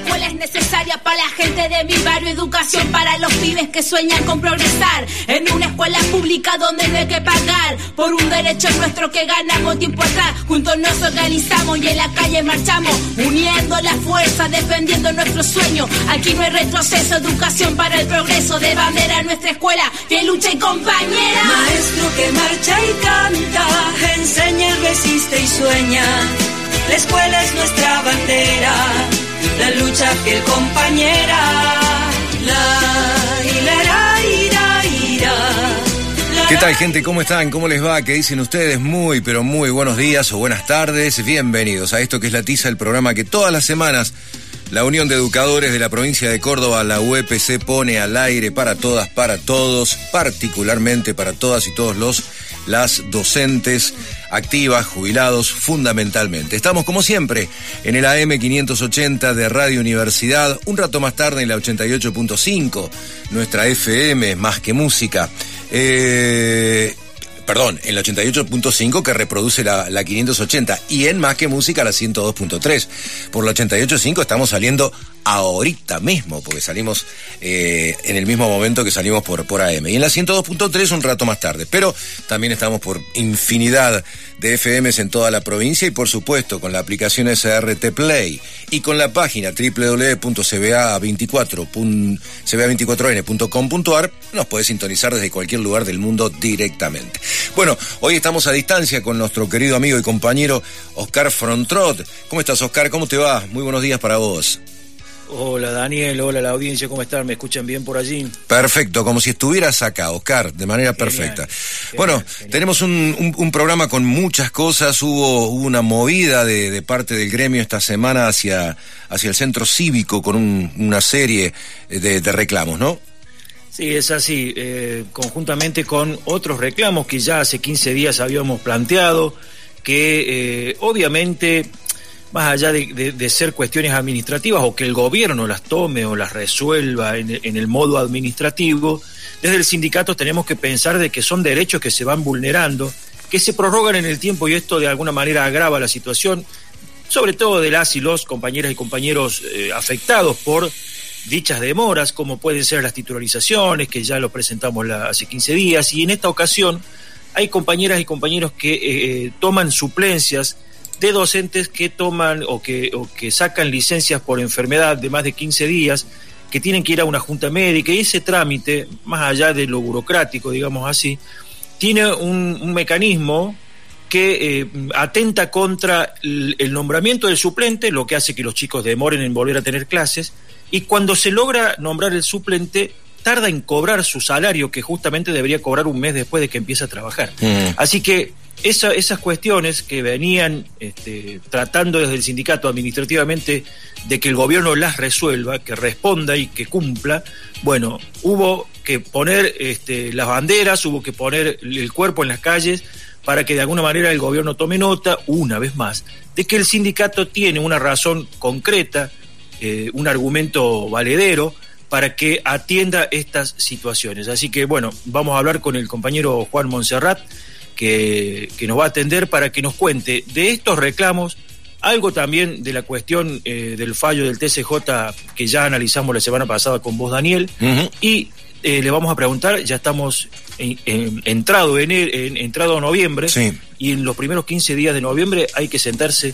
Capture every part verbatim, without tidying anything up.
escuela es necesaria para la gente de mi barrio, educación para los pibes que sueñan con progresar. En una escuela pública donde no hay que pagar por un derecho nuestro que ganamos tiempo atrás. Juntos nos organizamos y en la calle marchamos, uniendo la fuerza, defendiendo nuestro sueño. Aquí no hay retroceso, educación para el progreso. De bandera nuestra escuela, que lucha y compañera. Maestro que marcha y canta, enseña, resiste y sueña. La escuela es nuestra bandera, la lucha fiel compañera. La, ira, ira, ira. ¿Qué tal, gente? ¿Cómo están? ¿Cómo les va? ¿Qué dicen ustedes? Muy, pero muy buenos días o buenas tardes. Bienvenidos a esto que es La Tiza, el programa que todas las semanas la Unión de Educadores de la provincia de Córdoba, la U E P C, pone al aire para todas, para todos, particularmente para todas y todos los, las docentes activas, jubilados, fundamentalmente. Estamos, como siempre, en el A M quinientos ochenta de Radio Universidad, un rato más tarde en la ochenta y ocho punto cinco, nuestra F M, Más que Música. Eh... Perdón, en la ochenta y ocho punto cinco que reproduce la, la quinientos ochenta y en Más que Música la ciento dos punto tres. Por la ochenta y ocho punto cinco estamos saliendo ahorita mismo, porque salimos eh, en el mismo momento que salimos por, por A M. Y en la ciento dos punto tres un rato más tarde. Pero también estamos por infinidad de F Ms en toda la provincia y por supuesto con la aplicación S R T Play y con la página doble u doble u doble u punto c b a veinticuatro n punto com punto a r nos puede sintonizar desde cualquier lugar del mundo directamente. Bueno, hoy estamos a distancia con nuestro querido amigo y compañero Oscar Frontrot. ¿Cómo estás, Oscar? ¿Cómo te va? Muy buenos días para vos. Hola, Daniel, hola la audiencia, ¿cómo están? ¿Me escuchan bien por allí? Perfecto, como si estuvieras acá, Oscar, de manera genial, perfecta. Genial, bueno, genial. Tenemos un, un, un programa con muchas cosas, hubo, hubo una movida de, de parte del gremio esta semana hacia, hacia el centro cívico con un, una serie de, de reclamos, ¿no? Sí, es así, eh, conjuntamente con otros reclamos que ya hace quince días habíamos planteado, que eh, obviamente, más allá de, de, de ser cuestiones administrativas o que el gobierno las tome o las resuelva en, en el modo administrativo, desde el sindicato tenemos que pensar de que son derechos que se van vulnerando, que se prorrogan en el tiempo y esto de alguna manera agrava la situación, sobre todo de las y los compañeras y compañeros eh, afectados por dichas demoras, como pueden ser las titularizaciones, que ya lo presentamos la, hace quince días, y en esta ocasión hay compañeras y compañeros que eh, toman suplencias de docentes que toman o que, o que sacan licencias por enfermedad de más de quince días, que tienen que ir a una junta médica, y ese trámite, más allá de lo burocrático, digamos así, tiene un, un mecanismo que eh, atenta contra el, el nombramiento del suplente, lo que hace que los chicos demoren en volver a tener clases, y cuando se logra nombrar el suplente, tarda en cobrar su salario, que justamente debería cobrar un mes después de que empiece a trabajar. Mm. Así que esa, esas cuestiones que venían este, tratando desde el sindicato administrativamente de que el gobierno las resuelva, que responda y que cumpla, bueno, hubo que poner este, las banderas, hubo que poner el cuerpo en las calles para que de alguna manera el gobierno tome nota, una vez más, de que el sindicato tiene una razón concreta, Eh, un argumento valedero para que atienda estas situaciones. Así que bueno, vamos a hablar con el compañero Juan Monserrat, que, que nos va a atender para que nos cuente de estos reclamos, algo también de la cuestión eh, del fallo del T C J que ya analizamos la semana pasada con vos, Daniel, uh-huh. y eh, le vamos a preguntar, ya estamos en, en, entrado, en, en, entrado a noviembre, sí. Y en los primeros quince días de noviembre hay que sentarse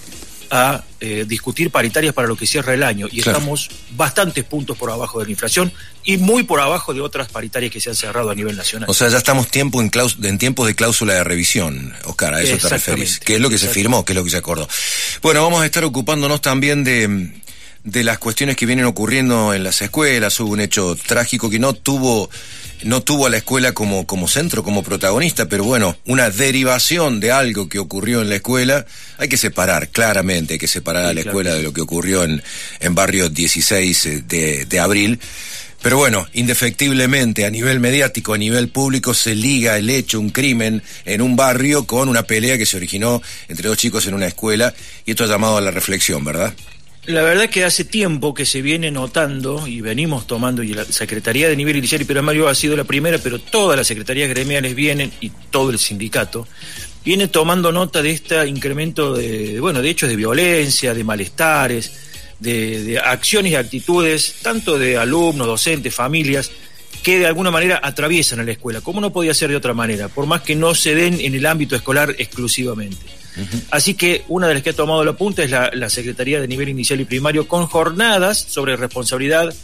a eh, discutir paritarias para lo que cierra el año, y claro, estamos bastantes puntos por abajo de la inflación y muy por abajo de otras paritarias que se han cerrado a nivel nacional. O sea, ya estamos tiempo en, claus- en tiempos de cláusula de revisión, Oscar, a eso te referís, que es lo que se firmó, que es lo que se acordó. Bueno, vamos a estar ocupándonos también de, de las cuestiones que vienen ocurriendo en las escuelas. Hubo un hecho trágico que no tuvo... no tuvo a la escuela como, como centro, como protagonista, pero bueno, una derivación de algo que ocurrió en la escuela. Hay que separar, claramente, hay que separar sí, a la claro. escuela de lo que ocurrió en, en barrio dieciséis de, de abril. Pero bueno, indefectiblemente, a nivel mediático, a nivel público, se liga el hecho, un crimen en un barrio con una pelea que se originó entre dos chicos en una escuela, y esto ha llamado a la reflexión, ¿verdad? La verdad es que hace tiempo que se viene notando y venimos tomando, y la Secretaría de Nivel Inicial y Primario ha sido la primera, pero todas las secretarías gremiales vienen, y todo el sindicato, viene tomando nota de este incremento de, bueno, de hechos de violencia, de malestares, de, de acciones y actitudes, tanto de alumnos, docentes, familias, que de alguna manera atraviesan a la escuela, como no podía ser de otra manera, por más que no se den en el ámbito escolar exclusivamente. Uh-huh. Así que una de las que ha tomado la punta es la, la Secretaría de Nivel Inicial y Primario, con jornadas sobre responsabilidad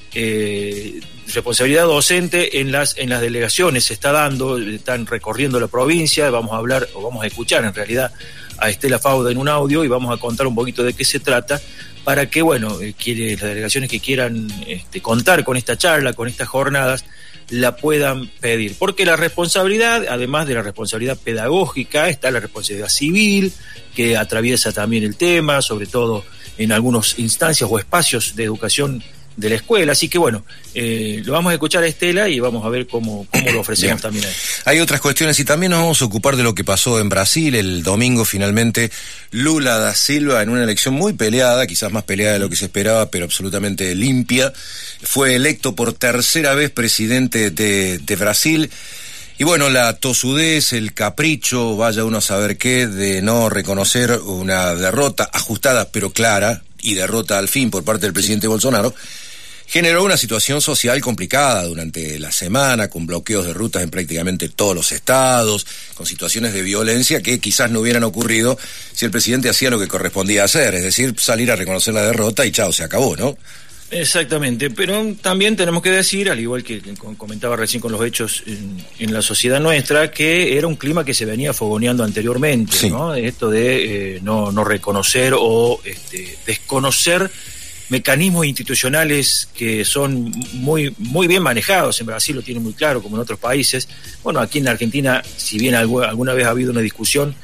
eh, responsabilidad docente en las en las delegaciones. Se está dando, están recorriendo la provincia. Vamos a hablar, o vamos a escuchar en realidad a Estela Fauda en un audio, y vamos a contar un poquito de qué se trata, para que, bueno, eh, quiere, las delegaciones que quieran este, contar con esta charla, con estas jornadas, la puedan pedir. Porque la responsabilidad, además de la responsabilidad pedagógica, está la responsabilidad civil, que atraviesa también el tema, sobre todo en algunas instancias o espacios de educación de la escuela. Así que bueno, eh, lo vamos a escuchar a Estela y vamos a ver cómo, cómo lo ofrecemos. Bien. También ahí. Hay otras cuestiones y también nos vamos a ocupar de lo que pasó en Brasil el domingo. Finalmente Lula da Silva, en una elección muy peleada, quizás más peleada de lo que se esperaba, pero absolutamente limpia, fue electo por tercera vez presidente de, de Brasil. Y bueno, la tosudez, el capricho, vaya uno a saber qué, de no reconocer una derrota ajustada pero clara, y derrota al fin por parte del presidente Bolsonaro, generó una situación social complicada durante la semana, con bloqueos de rutas en prácticamente todos los estados, con situaciones de violencia que quizás no hubieran ocurrido si el presidente hacía lo que correspondía hacer, es decir, salir a reconocer la derrota y chao, se acabó, ¿no? Exactamente, pero también tenemos que decir, al igual que comentaba recién con los hechos en, en la sociedad nuestra, que era un clima que se venía fogoneando anteriormente, sí. ¿no? Esto de eh, no, no reconocer o este, desconocer mecanismos institucionales que son muy muy bien manejados. En Brasil lo tienen muy claro, como en otros países. Bueno, aquí en la Argentina, si bien alguna, alguna vez ha habido una discusión,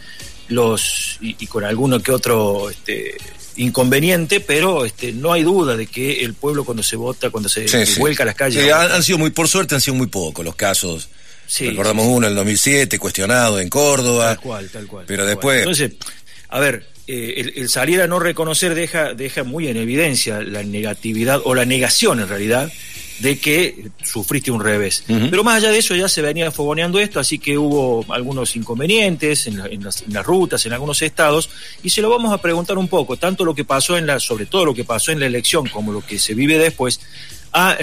los y, y con alguno que otro este, inconveniente, pero este, no hay duda de que el pueblo, cuando se vota, cuando se, sí, se sí. vuelca a las calles... Sí, han, han sido muy, por suerte han sido muy pocos los casos. Sí, recordamos sí, uno en el dos mil siete, cuestionado en Córdoba. Tal cual, tal cual. Pero tal después... Cual. Entonces, a ver, eh, el, el salir a no reconocer deja, deja muy en evidencia la negatividad, o la negación en realidad, de que sufriste un revés. Uh-huh. Pero más allá de eso ya se venía fogoneando esto, así que hubo algunos inconvenientes en, la, en, las, en las rutas, en algunos estados, y se lo vamos a preguntar un poco, tanto lo que pasó en la, sobre todo lo que pasó en la elección, como lo que se vive después, a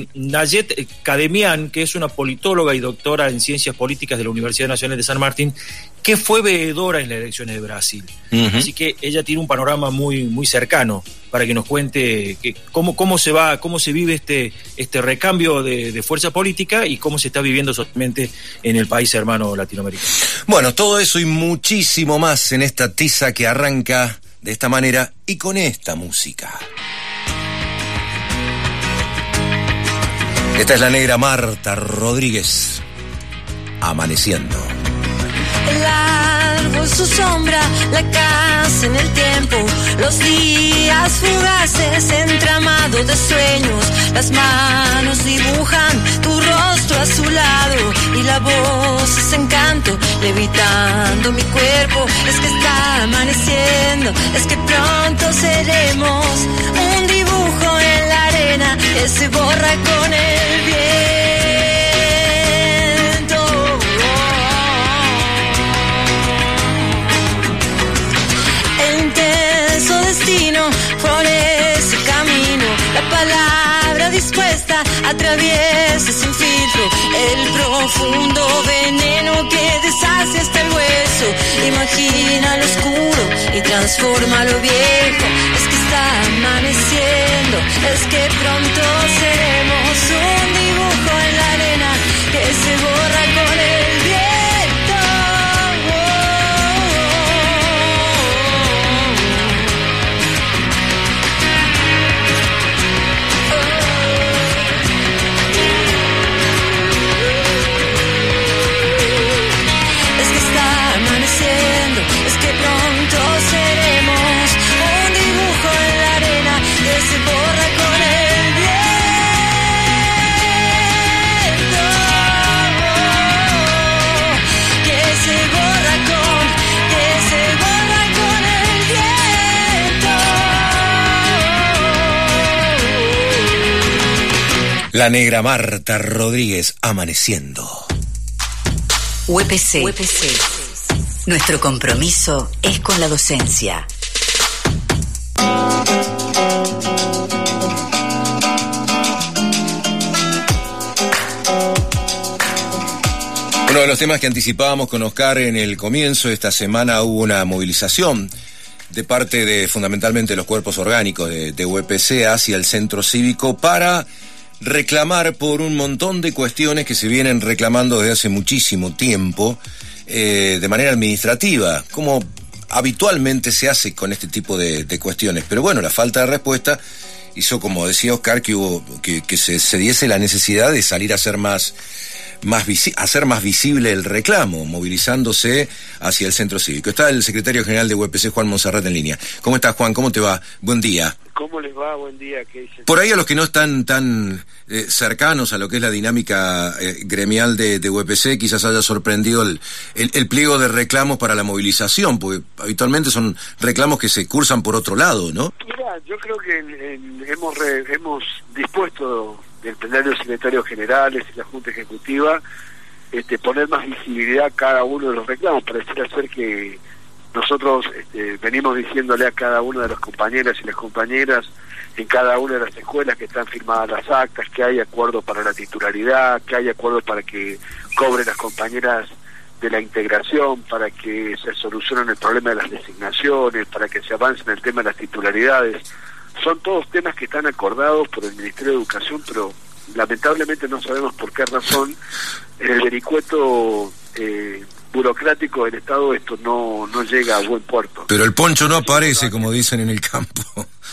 Nayet Kademian, que es una politóloga y doctora en Ciencias Políticas de la Universidad Nacional de San Martín, que fue veedora en las elecciones de Brasil. Uh-huh. Así que ella tiene un panorama muy muy cercano para que nos cuente que, cómo cómo se va, cómo se vive este este recambio de, de fuerza política y cómo se está viviendo socialmente en el país hermano latinoamericano. Bueno, todo eso y muchísimo más en esta tiza que arranca de esta manera y con esta música. Esta es la negra Marta Rodríguez, Amaneciendo. El árbol, su sombra, la casa en el tiempo, los días fugaces, entramado de sueños, las manos dibujan tu rostro a su lado y la voz es encanto, levitando mi cuerpo. Es que está amaneciendo, es que pronto seremos un dibujo en la arena que se borra con el viento. Destino por ese camino, la palabra dispuesta atraviesa sin filtro el profundo veneno que deshace hasta el hueso. Imagina lo oscuro y transforma lo viejo. Es que está amaneciendo, es que pronto seremos un dibujo en la arena que se borra con el viento. Es que pronto seremos un dibujo en la arena que se borra con el viento, que se borra con, que se borra con el viento. La negra Marta Rodríguez, Amaneciendo. U E P C. U E P C. Nuestro compromiso es con la docencia. Uno de los temas que anticipábamos con Oscar en el comienzo, esta semana hubo una movilización de parte de fundamentalmente los cuerpos orgánicos de, de U E P C hacia el centro cívico para reclamar por un montón de cuestiones que se vienen reclamando desde hace muchísimo tiempo eh, de manera administrativa, como habitualmente se hace con este tipo de, de cuestiones. Pero bueno, la falta de respuesta hizo, como decía Oscar, que hubo que, que se, se diese la necesidad de salir a hacer más más visi- hacer más visible el reclamo, movilizándose hacia el centro cívico. Está el secretario general de U E P C, Juan Monserrat, en línea. ¿Cómo estás, Juan? ¿Cómo te va? Buen día. ¿Cómo les va? Buen día. ¿Qué dicen? Por ahí, a los que no están tan eh, cercanos a lo que es la dinámica eh, gremial de, de U E P C, quizás haya sorprendido el, el, el pliego de reclamos para la movilización, porque habitualmente son reclamos que se cursan por otro lado, ¿no? Mira, yo creo que en, en, hemos re, hemos dispuesto del plenario de secretarios generales y la Junta Ejecutiva este, poner más visibilidad a cada uno de los reclamos. Pareciera ser que nosotros este, venimos diciéndole a cada una de las compañeras y las compañeras en cada una de las escuelas que están firmadas las actas, que hay acuerdo para la titularidad, que hay acuerdo para que cobren las compañeras de la integración, para que se solucionen el problema de las designaciones, para que se avance en el tema de las titularidades. Son todos temas que están acordados por el Ministerio de Educación, pero lamentablemente no sabemos por qué razón en el vericueto eh, burocrático del Estado esto no no llega a buen puerto. Pero el poncho no aparece, como dicen en el campo.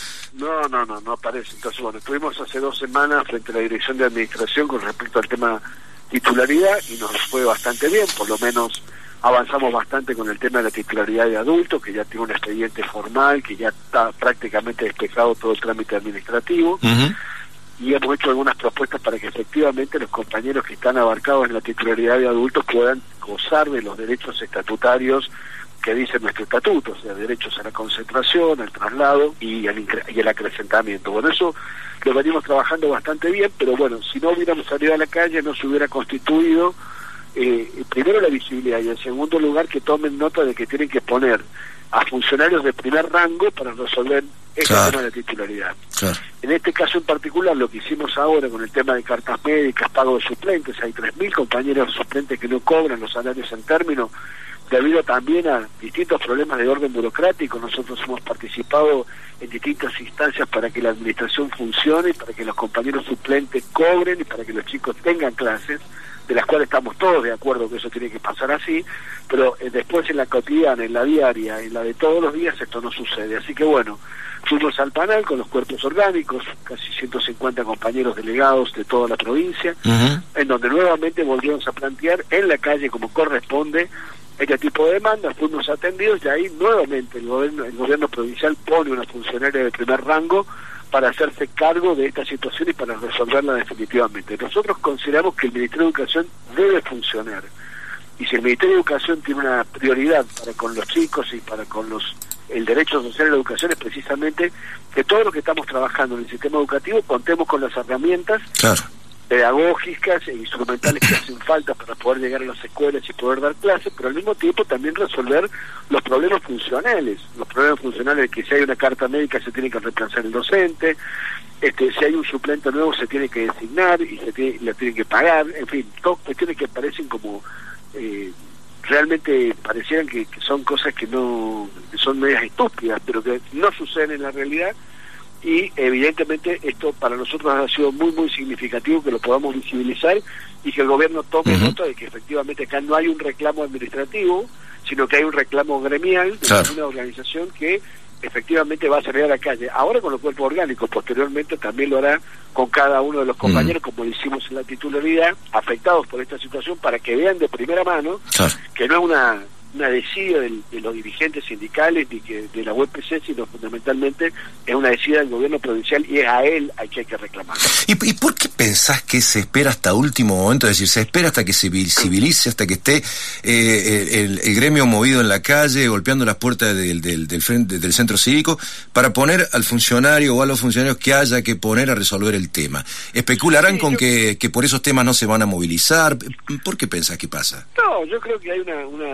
No, no, no, no aparece. Entonces, bueno, estuvimos hace dos semanas frente a la Dirección de Administración con respecto al tema titularidad y nos fue bastante bien, por lo menos avanzamos bastante con el tema de la titularidad de adultos, que ya tiene un expediente formal, que ya está prácticamente despejado todo el trámite administrativo. Uh-huh. Y hemos hecho algunas propuestas para que efectivamente los compañeros que están abarcados en la titularidad de adultos puedan gozar de los derechos estatutarios que dice nuestro estatuto, o sea, derechos a la concentración, al traslado y al, y el acrecentamiento. Bueno, eso lo venimos trabajando bastante bien, pero bueno, si no hubiéramos salido a la calle no se hubiera constituido eh, primero la visibilidad y en segundo lugar que tomen nota de que tienen que poner a funcionarios de primer rango para resolver este claro. tema de titularidad. Claro. En este caso en particular, lo que hicimos ahora con el tema de cartas médicas, pago de suplentes, hay tres mil compañeros suplentes que no cobran los salarios en término, debido también a distintos problemas de orden burocrático. Nosotros hemos participado en distintas instancias para que la administración funcione, para que los compañeros suplentes cobren y para que los chicos tengan clases, de las cuales estamos todos de acuerdo que eso tiene que pasar así, pero eh, después en la cotidiana, en la diaria, en la de todos los días esto no sucede. Así que bueno, fuimos al panel con los cuerpos orgánicos, casi ciento cincuenta compañeros delegados de toda la provincia, uh-huh. en donde nuevamente volvimos a plantear en la calle como corresponde este tipo de demandas, fuimos atendidos y ahí nuevamente el gobierno, el gobierno provincial pone una funcionaria de primer rango para hacerse cargo de esta situación y para resolverla definitivamente. Nosotros consideramos que el Ministerio de Educación debe funcionar, y si el Ministerio de Educación tiene una prioridad para con los chicos y para con los el derecho social a la educación, es precisamente que todo lo que estamos trabajando en el sistema educativo contemos con las herramientas claro. pedagógicas e instrumentales que hacen falta para poder llegar a las escuelas y poder dar clases, pero al mismo tiempo también resolver los problemas funcionales, los problemas funcionales de que si hay una carta médica se tiene que reemplazar el docente, este, si hay un suplente nuevo se tiene que designar y se tiene, le tienen que pagar, en fin, todas cuestiones que parecen como eh, realmente parecieran que, que son cosas que no que son medias estúpidas, pero que no suceden en la realidad. Y evidentemente esto para nosotros ha sido muy muy significativo que lo podamos visibilizar y que el gobierno tome uh-huh. nota de que efectivamente acá no hay un reclamo administrativo, sino que hay un reclamo gremial de claro. una organización que efectivamente va a salir a la calle, ahora con los cuerpos orgánicos, posteriormente también lo hará con cada uno de los compañeros, uh-huh. como lo hicimos en la titularidad, afectados por esta situación, para que vean de primera mano claro. que no es una una decisión de, de los dirigentes sindicales ni que de la U E P C, sino fundamentalmente es una decisión del gobierno provincial y es a él a que hay que reclamar. ¿Y, ¿Y por qué pensás que se espera hasta último momento? Es decir, se espera hasta que se visibilice, hasta que esté eh, el, el gremio movido en la calle, golpeando las puertas del, del, del, frente, del centro cívico, para poner al funcionario o a los funcionarios que haya que poner a resolver el tema? ¿Especularán sí, con yo... que, que por esos temas no se van a movilizar? ¿Por qué pensás que pasa? No, yo creo que hay una, una, una especulación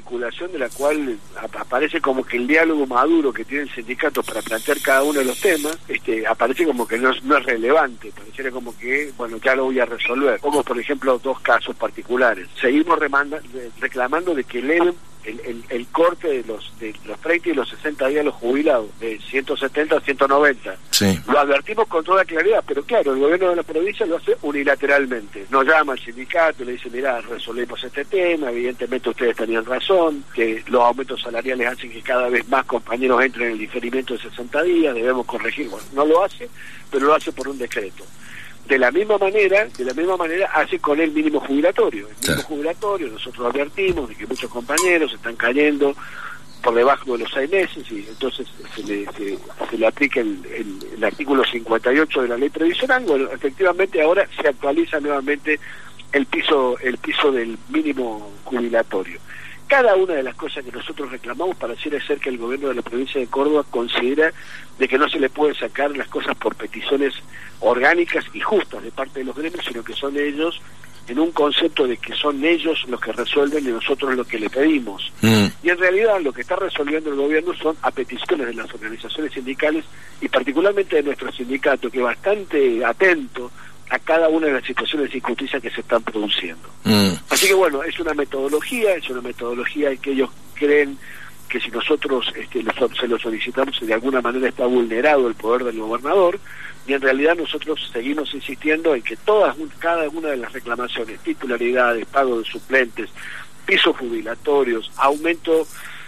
especulación de la cual aparece como que el diálogo maduro que tiene el sindicato para plantear cada uno de los temas, este, aparece como que no es, no es relevante, pareciera como que, bueno, ya lo voy a resolver. Como por ejemplo dos casos particulares. Seguimos remanda, reclamando de que eleven el, el, el corte de los de los treinta y los sesenta días de los jubilados, de ciento setenta a ciento noventa. Sí. Lo advertimos con toda claridad, pero claro, el gobierno de la provincia lo hace unilateralmente. Nos llama al sindicato y le dice, mirá, resolvemos este tema, evidentemente ustedes tenían razón, que los aumentos salariales hacen que cada vez más compañeros entren en el diferimiento de sesenta días, debemos corregir. Bueno, no lo hace, pero lo hace por un decreto. De la misma manera, de la misma manera hace con el mínimo jubilatorio. El mínimo sí. jubilatorio, nosotros advertimos de que muchos compañeros están cayendo por debajo de los seis meses y entonces se le, se, se le aplica el, el, el artículo cincuenta y ocho de la ley previsional. Bueno, efectivamente ahora se actualiza nuevamente el piso, el piso del mínimo jubilatorio. Cada una de las cosas que nosotros reclamamos pareciera ser que el gobierno de la provincia de Córdoba considera de que no se le puede sacar las cosas por peticiones orgánicas y justas de parte de los gremios, sino que son ellos en un concepto de que son ellos los que resuelven y nosotros lo que le pedimos. Mm. Y en realidad lo que está resolviendo el gobierno son a peticiones de las organizaciones sindicales y particularmente de nuestro sindicato, que es bastante atento a cada una de las situaciones de injusticia que se están produciendo. Mm. Así que bueno, es una metodología, es una metodología que ellos creen que si nosotros este, los, se lo solicitamos de alguna manera está vulnerado el poder del gobernador, y en realidad nosotros seguimos insistiendo en que todas, cada una de las reclamaciones, titularidades, pago de suplentes, pisos jubilatorios, aumento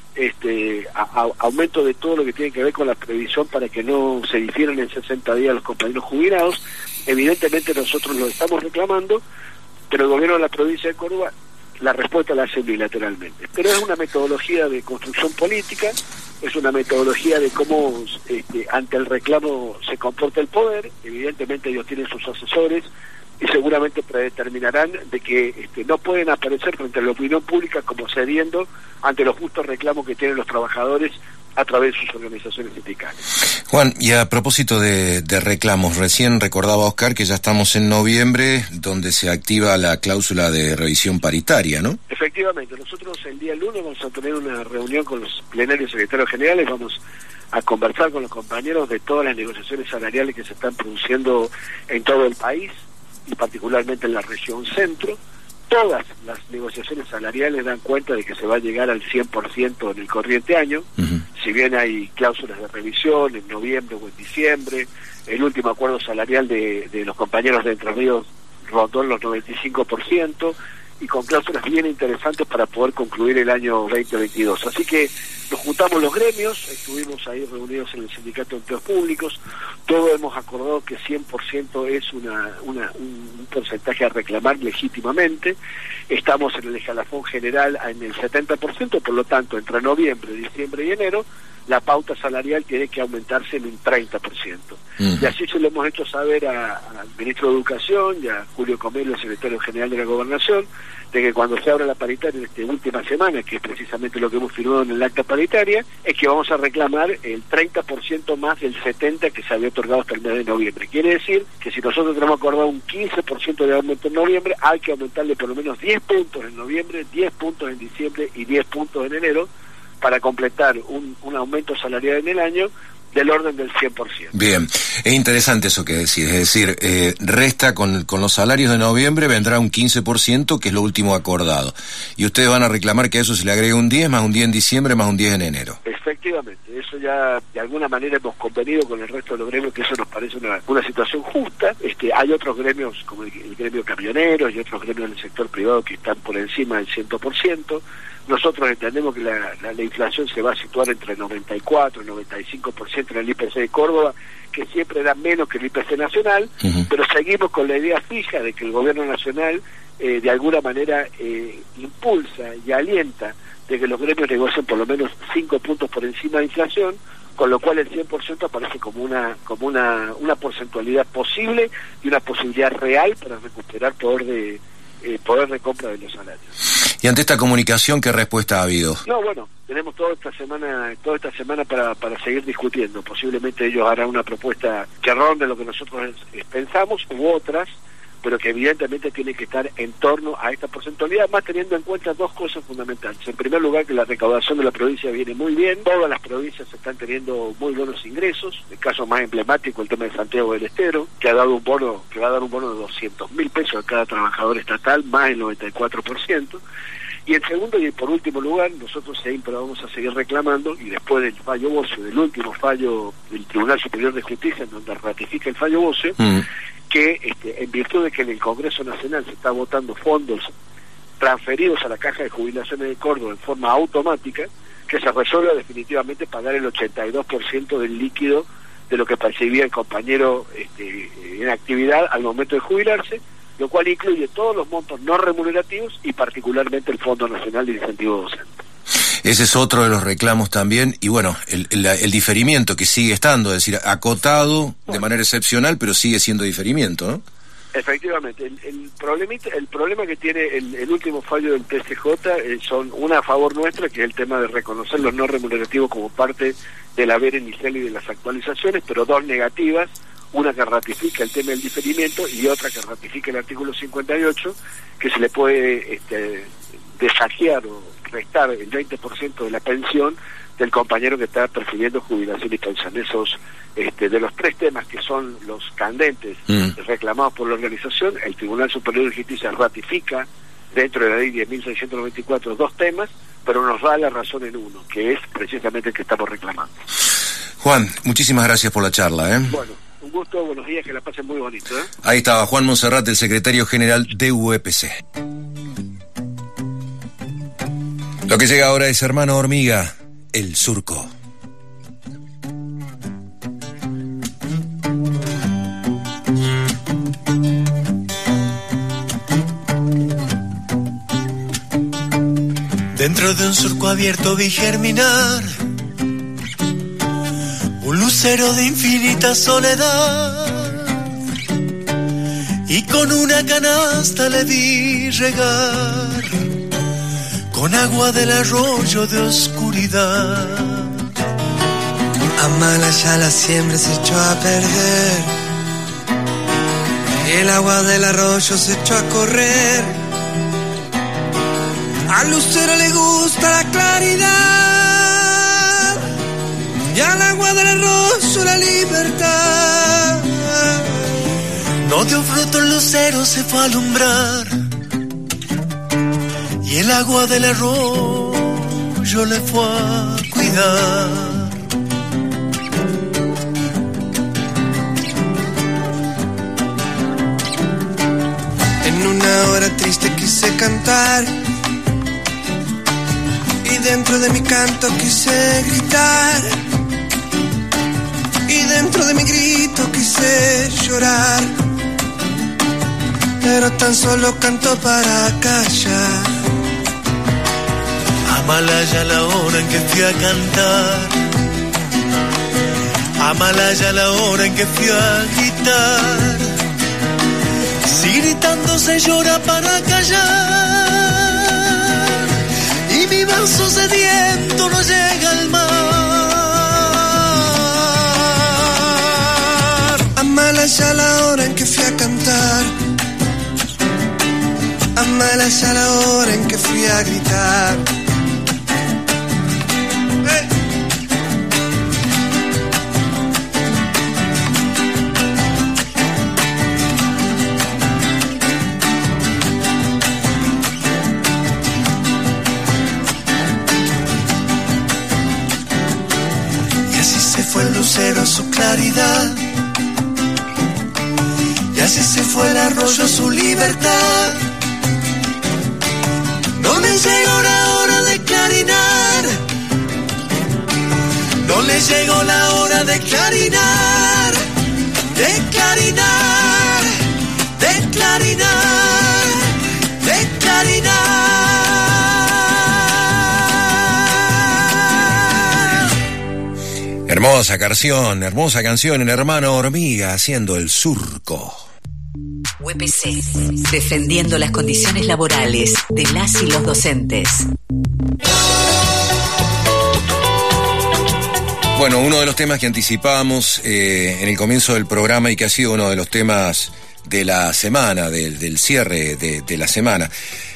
este a, a, aumento de todo lo que tiene que ver con la previsión para que no se difieran en sesenta días los compañeros jubilados, evidentemente nosotros lo estamos reclamando, pero el gobierno de la provincia de Córdoba la respuesta la hace bilateralmente. Pero es una metodología de construcción política, es una metodología de cómo este, ante el reclamo se comporta el poder, evidentemente ellos tienen sus asesores y seguramente predeterminarán de que este, no pueden aparecer frente a la opinión pública como cediendo ante los justos reclamos que tienen los trabajadores a través de sus organizaciones sindicales. Juan, y a propósito de, de reclamos, recién recordaba Oscar que ya estamos en noviembre, donde se activa la cláusula de revisión paritaria, ¿no? Efectivamente, nosotros el día lunes vamos a tener una reunión con los plenarios secretarios generales, vamos a conversar con los compañeros de todas las negociaciones salariales que se están produciendo en todo el país, y particularmente en la región centro. Todas las negociaciones salariales dan cuenta de que se va a llegar al cien por ciento en el corriente año, uh-huh. Si bien hay cláusulas de revisión en noviembre o en diciembre, el último acuerdo salarial de, de los compañeros de Entre Ríos rondó en los noventa y cinco por ciento, y con cláusulas bien interesantes para poder concluir el año veinte veintidós. Así que nos juntamos los gremios, estuvimos ahí reunidos en el Sindicato de Empleos Públicos, todos hemos acordado que cien por ciento es una, una, un porcentaje a reclamar legítimamente, estamos en el escalafón general en el setenta por ciento, por lo tanto, entre noviembre, diciembre y enero, la pauta salarial tiene que aumentarse en un treinta por ciento. Uh-huh. Y así se lo hemos hecho saber a, al ministro de Educación y a Julio Comello, el secretario general de la Gobernación, de que cuando se abra la paritaria en esta última semana, que es precisamente lo que hemos firmado en el acta paritaria, es que vamos a reclamar el treinta por ciento más del setenta por ciento que se había otorgado hasta el mes de noviembre. Quiere decir que si nosotros tenemos acordado un quince por ciento de aumento en noviembre, hay que aumentarle por lo menos diez puntos en noviembre, diez puntos en diciembre y diez puntos en enero, para completar un, un aumento salarial en el año del orden del cien por ciento. Bien, es interesante eso que decís, es decir, eh, resta con, con los salarios de noviembre, vendrá un quince por ciento, que es lo último acordado, y ustedes van a reclamar que a eso se le agregue un diez, más un diez en diciembre, más un diez en enero. Efectivamente, eso ya de alguna manera hemos convenido con el resto de los gremios que eso nos parece una, una situación justa. Este, hay otros gremios como el, el gremio camioneros y otros gremios del sector privado que están por encima del cien por ciento. Nosotros entendemos que la, la, la inflación se va a situar entre noventa y cuatro y noventa y cinco por ciento en el I P C de Córdoba, que siempre da menos que el I P C nacional, uh-huh. Pero seguimos con la idea fija de que el gobierno nacional eh, de alguna manera eh, impulsa y alienta de que los gremios negocien por lo menos cinco puntos por encima de inflación, con lo cual el cien por ciento aparece como una como una, una porcentualidad posible y una posibilidad real para recuperar poder de eh, poder de compra de los salarios. Y ante esta comunicación, ¿qué respuesta ha habido? No, bueno, tenemos toda esta semana toda esta semana para, para seguir discutiendo. Posiblemente ellos harán una propuesta que ronde lo que nosotros pensamos u otras, pero que evidentemente tiene que estar en torno a esta porcentualidad, más teniendo en cuenta dos cosas fundamentales. En primer lugar, que la recaudación de la provincia viene muy bien, todas las provincias están teniendo muy buenos ingresos, el caso más emblemático, el tema de Santiago del Estero, que ha dado un bono, que va a dar un bono de doscientos mil pesos a cada trabajador estatal, más el noventa y cuatro por ciento. Y en segundo y por último lugar, nosotros siempre vamos a seguir reclamando, y después del fallo Bosio, del último fallo del Tribunal Superior de Justicia, en donde ratifica el fallo Bosio, mm. que este, en virtud de que en el Congreso Nacional se está votando fondos transferidos a la Caja de Jubilaciones de Córdoba en forma automática, que se resuelva definitivamente pagar el ochenta y dos por ciento del líquido de lo que percibía el compañero este, en actividad al momento de jubilarse, lo cual incluye todos los montos no remunerativos y particularmente el Fondo Nacional de Incentivo Docente. Ese es otro de los reclamos también, y bueno, el, el, el diferimiento que sigue estando, es decir, acotado bueno. de manera excepcional, pero sigue siendo diferimiento, ¿no? Efectivamente, el, el, problemita, el problema que tiene el, el último fallo del T C J eh, son una a favor nuestra, que es el tema de reconocer los no remunerativos como parte del haber inicial y de las actualizaciones, pero dos negativas, una que ratifica el tema del diferimiento y otra que ratifica el artículo cincuenta y ocho, que se le puede este, desajear o restar el veinte por ciento de la pensión del compañero que está percibiendo jubilación y pensión. Esos, este, de los tres temas que son los candentes mm. reclamados por la organización, el Tribunal Superior de Justicia ratifica dentro de la ley diez mil seiscientos noventa y cuatro dos temas, pero nos da la razón en uno, que es precisamente el que estamos reclamando. Juan, muchísimas gracias por la charla, ¿eh? Bueno, un gusto, buenos días, que la pasen muy bonito, ¿eh? Ahí estaba Juan Monserrat, el secretario general de U E P C. Lo que llega ahora es Hermano Hormiga, El Surco. Dentro de un surco abierto vi germinar un lucero de infinita soledad, y con una canasta le vi regar con agua del arroyo de oscuridad. Amala ya la siembra se echó a perder, el agua del arroyo se echó a correr. Al lucero le gusta la claridad y al agua del arroyo la libertad. No dio fruto el lucero, se fue a alumbrar, y el agua del arroyo le fue a cuidar. En una hora triste quise cantar, y dentro de mi canto quise gritar, y dentro de mi grito quise llorar, pero tan solo canto para callar. Amalaya la hora en que fui a cantar, Amalaya la hora en que fui a gritar. Si gritando se llora para callar, y mi vaso sediento no llega al mar. Amalaya la hora en que fui a cantar, Amalaya la hora en que fui a gritar. El lucero a su claridad, y así se fue el arroyo a su libertad. No le llegó la hora de clarinar, no le llegó la hora de clarinar, de clarinar, de clarinar, de clarinar. Hermosa canción, hermosa canción, el Hermano Hormiga haciendo El Surco. U E P C, defendiendo las condiciones laborales de las y los docentes. Bueno, uno de los temas que anticipábamos eh, en el comienzo del programa y que ha sido uno de los temas de la semana, del, del cierre de, de la semana.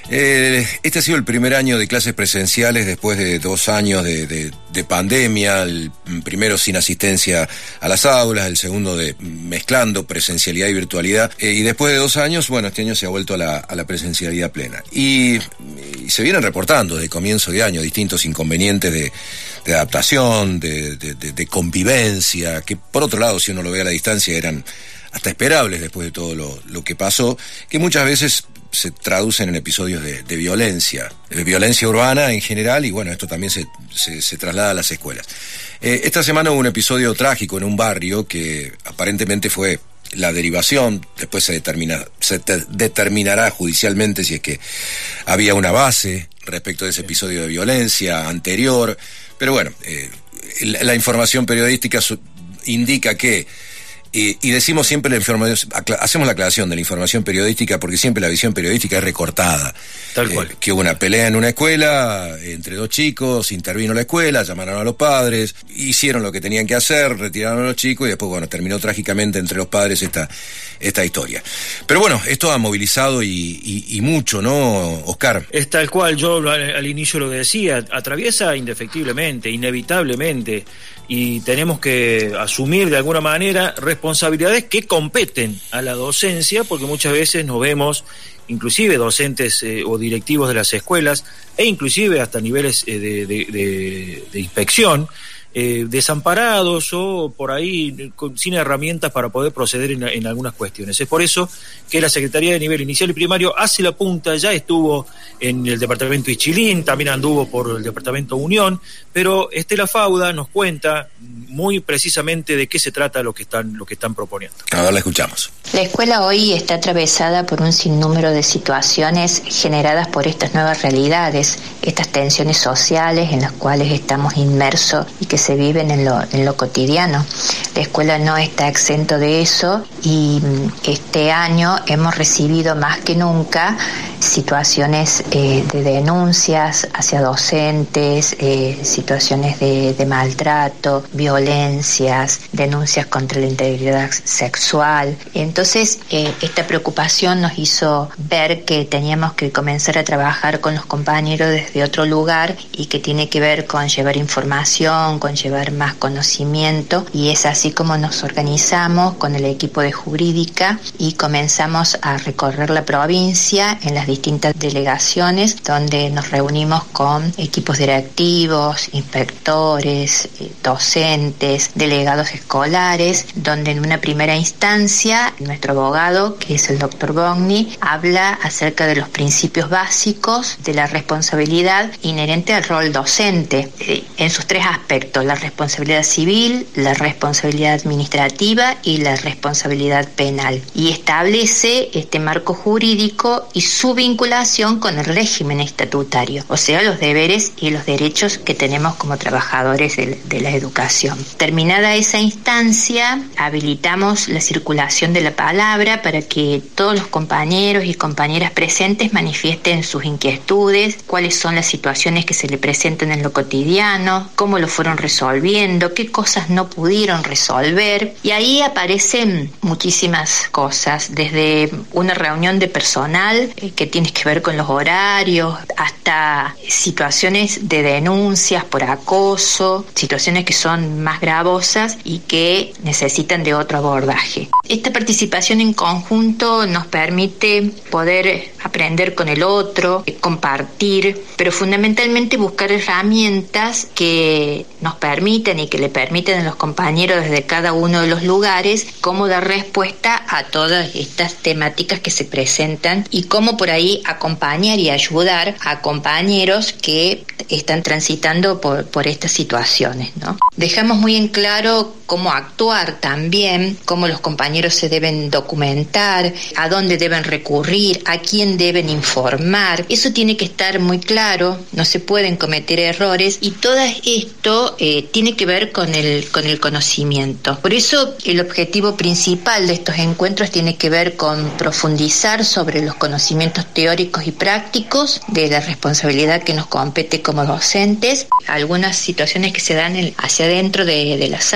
Eh, este ha sido el primer año de clases presenciales después de dos años de, de, de pandemia, el primero sin asistencia a las aulas, el segundo de mezclando presencialidad y virtualidad, eh, y después de dos años, bueno, este año se ha vuelto a la, a la presencialidad plena. Y, y se vienen reportando desde comienzo de año distintos inconvenientes de, de adaptación, de, de, de, de convivencia, que por otro lado, si uno lo ve a la distancia, eran hasta esperables después de todo lo, lo que pasó, que muchas veces se traducen en episodios de, de violencia, de violencia urbana en general, y bueno, esto también se, se, se traslada a las escuelas. Eh, esta semana hubo un episodio trágico en un barrio que aparentemente fue la derivación, después se determina, se te, determinará judicialmente si es que había una base respecto de ese episodio de violencia anterior, pero bueno, eh, la, la información periodística su, indica que Y, y decimos siempre la información, hacemos la aclaración de la información periodística porque siempre la visión periodística es recortada. Tal cual. Eh, que hubo una pelea en una escuela entre dos chicos, intervino la escuela, llamaron a los padres, hicieron lo que tenían que hacer, retiraron a los chicos y después, bueno, terminó trágicamente entre los padres esta, esta historia. Pero bueno, esto ha movilizado y, y, y mucho, ¿no, Oscar? Es tal cual, yo al, al inicio lo decía, atraviesa indefectiblemente, inevitablemente, y tenemos que asumir de alguna manera responsabilidades que competen a la docencia, porque muchas veces nos vemos, inclusive docentes eh, o directivos de las escuelas, e inclusive hasta niveles eh, de, de, de, de inspección, eh, desamparados o por ahí con, sin herramientas para poder proceder en, en algunas cuestiones. Es por eso que la Secretaría de Nivel Inicial y Primario hace la punta, ya estuvo en el departamento Ichilín, también anduvo por el departamento Unión, pero Estela Fauda nos cuenta muy precisamente de qué se trata lo que están, lo que están proponiendo. A ver, la escuchamos. La escuela hoy está atravesada por un sinnúmero de situaciones generadas por estas nuevas realidades, estas tensiones sociales en las cuales estamos inmersos y que se viven en lo, en lo cotidiano. La escuela no está exento de eso y este año hemos recibido más que nunca situaciones eh, de denuncias hacia docentes, eh, situaciones de, de maltrato, violencias, denuncias contra la integridad sexual. Entonces, eh, esta preocupación nos hizo ver que teníamos que comenzar a trabajar con los compañeros desde otro lugar y que tiene que ver con llevar información, con llevar más conocimiento, y es así como nos organizamos con el equipo de jurídica y comenzamos a recorrer la provincia en las distintas delegaciones donde nos reunimos con equipos directivos, inspectores, docentes, delegados escolares, donde en una primera instancia nuestro abogado, que es el doctor Bogni, habla acerca de los principios básicos de la responsabilidad inherente al rol docente eh, en sus tres aspectos: la responsabilidad civil, la responsabilidad administrativa y la responsabilidad penal, y establece este marco jurídico y su vinculación con el régimen estatutario, o sea, los deberes y los derechos que tenemos como trabajadores de, de la educación. Terminada esa instancia, habilitamos la circulación de la palabra para que todos los compañeros y compañeras presentes manifiesten sus inquietudes, cuáles son las situaciones que se le presentan en lo cotidiano, cómo lo fueron resolviendo, qué cosas no pudieron resolver, y ahí aparecen muchísimas cosas, desde una reunión de personal eh, que tiene que ver con los horarios, hasta situaciones de denuncias por acoso, situaciones que son más gravosas y que necesitan de otro abordaje. Esta participación en conjunto nos permite poder aprender con el otro, compartir, pero fundamentalmente buscar herramientas que nos permiten y que le permiten a los compañeros desde cada uno de los lugares cómo dar respuesta a todas estas temáticas que se presentan y cómo por ahí acompañar y ayudar a compañeros que están transitando por, por estas situaciones, ¿no? Dejamos muy en claro cómo actuar también, cómo los compañeros se deben documentar, a dónde deben recurrir, a quién deben informar. Eso tiene que estar muy claro, no se pueden cometer errores, y todo esto eh, tiene que ver con el, con el conocimiento. Por eso el objetivo principal de estos encuentros tiene que ver con profundizar sobre los conocimientos teóricos y prácticos de la responsabilidad que nos compete como docentes, algunas situaciones que se dan en, hacia adentro de, de las aulas,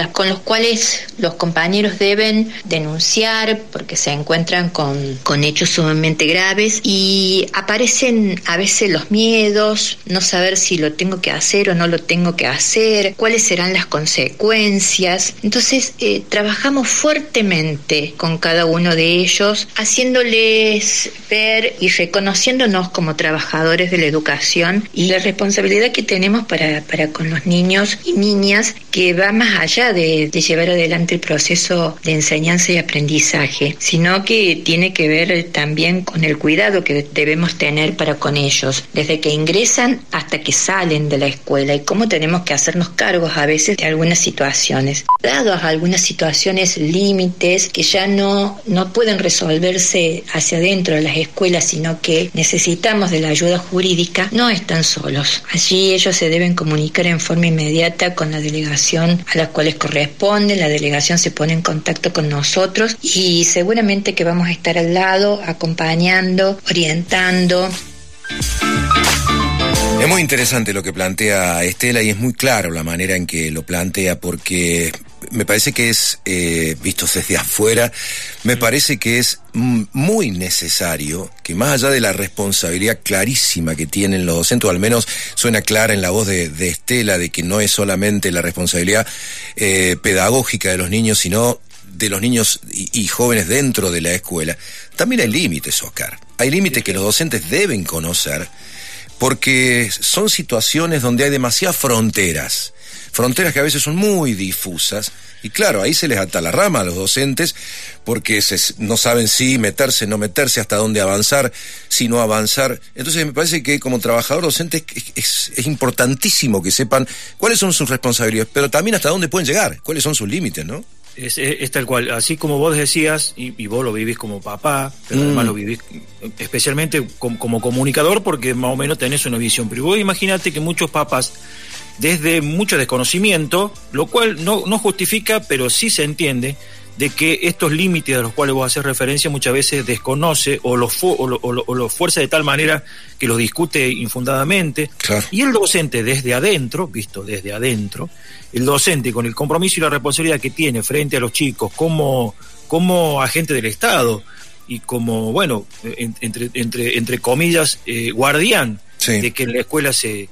con los cuales los compañeros deben denunciar porque se encuentran con, con hechos sumamente graves, y aparecen a veces los miedos, no saber si lo tengo que hacer o no lo tengo que hacer, cuáles serán las consecuencias. Entonces eh, trabajamos fuertemente con cada uno de ellos, haciéndoles ver y reconociéndonos como trabajadores de la educación y la responsabilidad que tenemos para, para con los niños y niñas, que va más allá de, de llevar adelante el proceso de enseñanza y aprendizaje, sino que tiene que ver también con el cuidado que debemos tener para con ellos, desde que ingresan hasta que salen de la escuela, y cómo tenemos que hacernos cargos a veces de algunas situaciones. Dados algunas situaciones límites que ya no, no pueden resolverse hacia adentro de las escuelas, sino que necesitamos de la ayuda jurídica, no están solos. Allí ellos se deben comunicar en forma inmediata con la delegación a las cuales corresponde. La delegación se pone en contacto con nosotros y seguramente que vamos a estar al lado, acompañando, orientando. Es muy interesante lo que plantea Estela, y es muy claro la manera en que lo plantea, porque me parece que es, eh, visto desde afuera, me parece que es muy necesario que, más allá de la responsabilidad clarísima que tienen los docentes, o al menos suena clara en la voz de, de Estela, de que no es solamente la responsabilidad eh, pedagógica de los niños, sino de los niños y, y jóvenes dentro de la escuela, también hay límites, Oscar. Hay límites que los docentes deben conocer, porque son situaciones donde hay demasiadas fronteras, fronteras que a veces son muy difusas, y claro, ahí se les ata la rama a los docentes, porque se, no saben si meterse, no meterse, hasta dónde avanzar, si no avanzar. Entonces me parece que como trabajador docente es, es, es importantísimo que sepan cuáles son sus responsabilidades, pero también hasta dónde pueden llegar, cuáles son sus límites, ¿no? Es, es, es tal cual, así como vos decías, y, y vos lo vivís como papá, pero mm. además lo vivís especialmente como, como comunicador, porque más o menos tenés una visión. Pero vos imagínate que muchos papás, desde mucho desconocimiento, lo cual no, no justifica, pero sí se entiende, de que estos límites a los cuales vos haces referencia muchas veces desconoce o los, fu- o lo, o lo, o lo fuerza de tal manera que los discute infundadamente. Claro. Y el docente desde adentro, visto desde adentro, el docente con el compromiso y la responsabilidad que tiene frente a los chicos como, como agente del Estado y como, bueno, en, entre, entre, entre comillas, eh, guardián, sí, de que en la escuela se...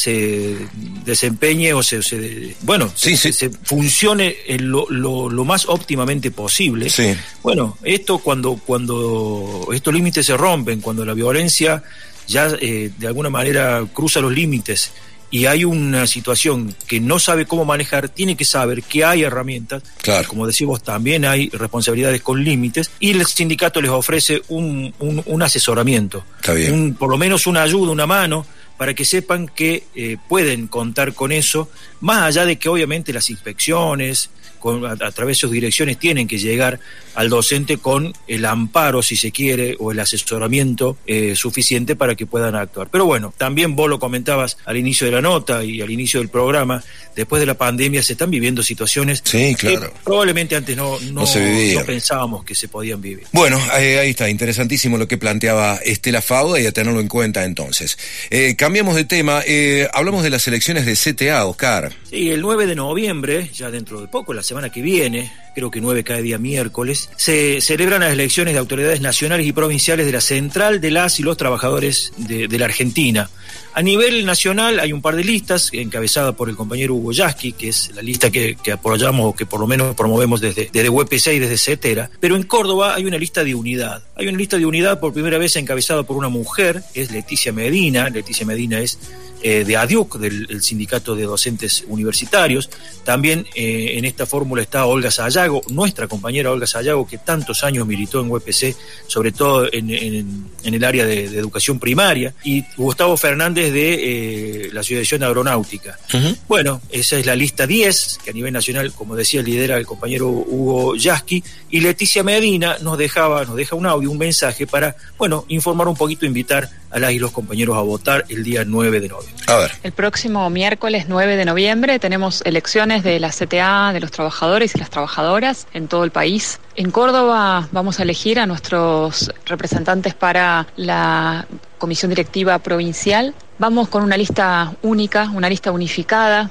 se desempeñe o se, se bueno, sí, se, sí. se funcione en lo, lo, lo más óptimamente posible. Sí. Bueno, esto cuando, cuando estos límites se rompen, cuando la violencia ya eh, de alguna manera cruza los límites y hay una situación que no sabe cómo manejar, tiene que saber que hay herramientas, claro. Como decimos, también hay responsabilidades con límites, y el sindicato les ofrece un, un, un asesoramiento, Está bien. Un, por lo menos una ayuda, una mano, para que sepan que eh, pueden contar con eso, más allá de que obviamente las inspecciones, con, a, a través de sus direcciones, tienen que llegar al docente con el amparo, si se quiere, o el asesoramiento eh, suficiente para que puedan actuar. Pero bueno, también vos lo comentabas al inicio de la nota y al inicio del programa, después de la pandemia se están viviendo situaciones sí, claro. que probablemente antes no, no, no, se vivía. no pensábamos que se podían vivir. Bueno, eh, ahí está, interesantísimo lo que planteaba Estela Fauda, y a tenerlo en cuenta entonces. Eh, cambiamos de tema, eh, hablamos de las elecciones de C T A, Oscar. Sí, el nueve de noviembre, ya dentro de poco, la semana que viene, creo que nueve cada día miércoles, se celebran las elecciones de autoridades nacionales y provinciales de la Central de las y los Trabajadores de, de la Argentina. A nivel nacional hay un par de listas, encabezada por el compañero Hugo Yasky, que es la lista que, que apoyamos o que por lo menos promovemos desde, desde U P C y desde CETERA. Pero en Córdoba hay una lista de unidad. Hay una lista de unidad por primera vez encabezada por una mujer, que es Leticia Medina. Leticia Medina es eh, de ADIUC, del el Sindicato de Docentes Universitarios. También eh, en esta fórmula está Olga Sayago, nuestra compañera Olga Sayago, que tantos años militó en U P C, sobre todo en, en, en el área de, de educación primaria, y Gustavo Fernández de eh, la Asociación Aeronáutica. Uh-huh. Bueno, esa es la lista diez, que a nivel nacional, como decía, lidera el compañero Hugo Yasky, y Leticia Medina nos dejaba, nos deja un audio, un mensaje para, bueno, informar un poquito, invitar a las y los compañeros a votar el día nueve de noviembre. A ver. El próximo miércoles nueve de noviembre tenemos elecciones de la C T A, de los trabajadores y las trabajadoras en todo el país. En Córdoba vamos a elegir a nuestros representantes para la Comisión Directiva Provincial. Vamos con una lista única, una lista unificada,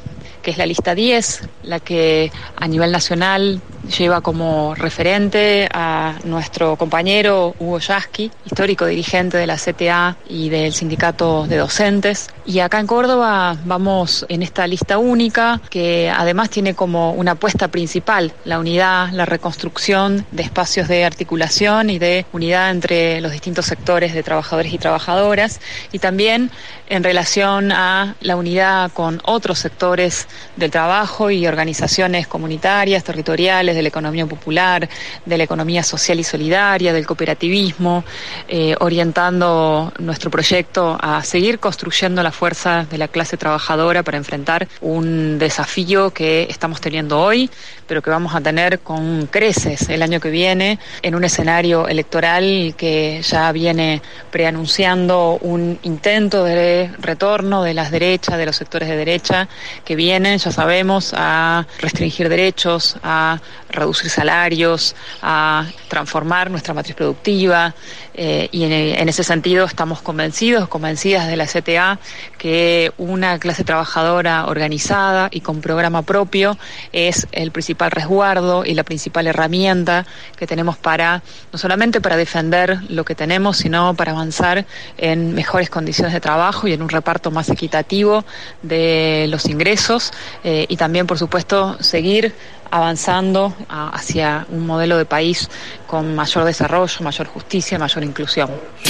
que es la lista diez, la que a nivel nacional lleva como referente a nuestro compañero Hugo Yasky, histórico dirigente de la C T A y del Sindicato de Docentes. Y acá en Córdoba vamos en esta lista única, que además tiene como una apuesta principal la unidad, la reconstrucción de espacios de articulación y de unidad entre los distintos sectores de trabajadores y trabajadoras, y también en relación a la unidad con otros sectores del trabajo y organizaciones comunitarias, territoriales, de la economía popular, de la economía social y solidaria, del cooperativismo, eh, orientando nuestro proyecto a seguir construyendo la fuerza de la clase trabajadora para enfrentar un desafío que estamos teniendo hoy, pero que vamos a tener con creces el año que viene, en un escenario electoral que ya viene preanunciando un intento de retorno de las derechas, de los sectores de derecha, que vienen, ya sabemos, a restringir derechos, a reducir salarios, a transformar nuestra matriz productiva, eh, y en, en ese sentido estamos convencidos, convencidas de la C T A, que una clase trabajadora organizada y con programa propio es el principal resguardo y la principal herramienta que tenemos para, no solamente para defender lo que tenemos, sino para avanzar en mejores condiciones de trabajo y en un reparto más equitativo de los ingresos, eh, y también, por supuesto, seguir avanzando a, hacia un modelo de país con mayor desarrollo, mayor justicia, mayor inclusión.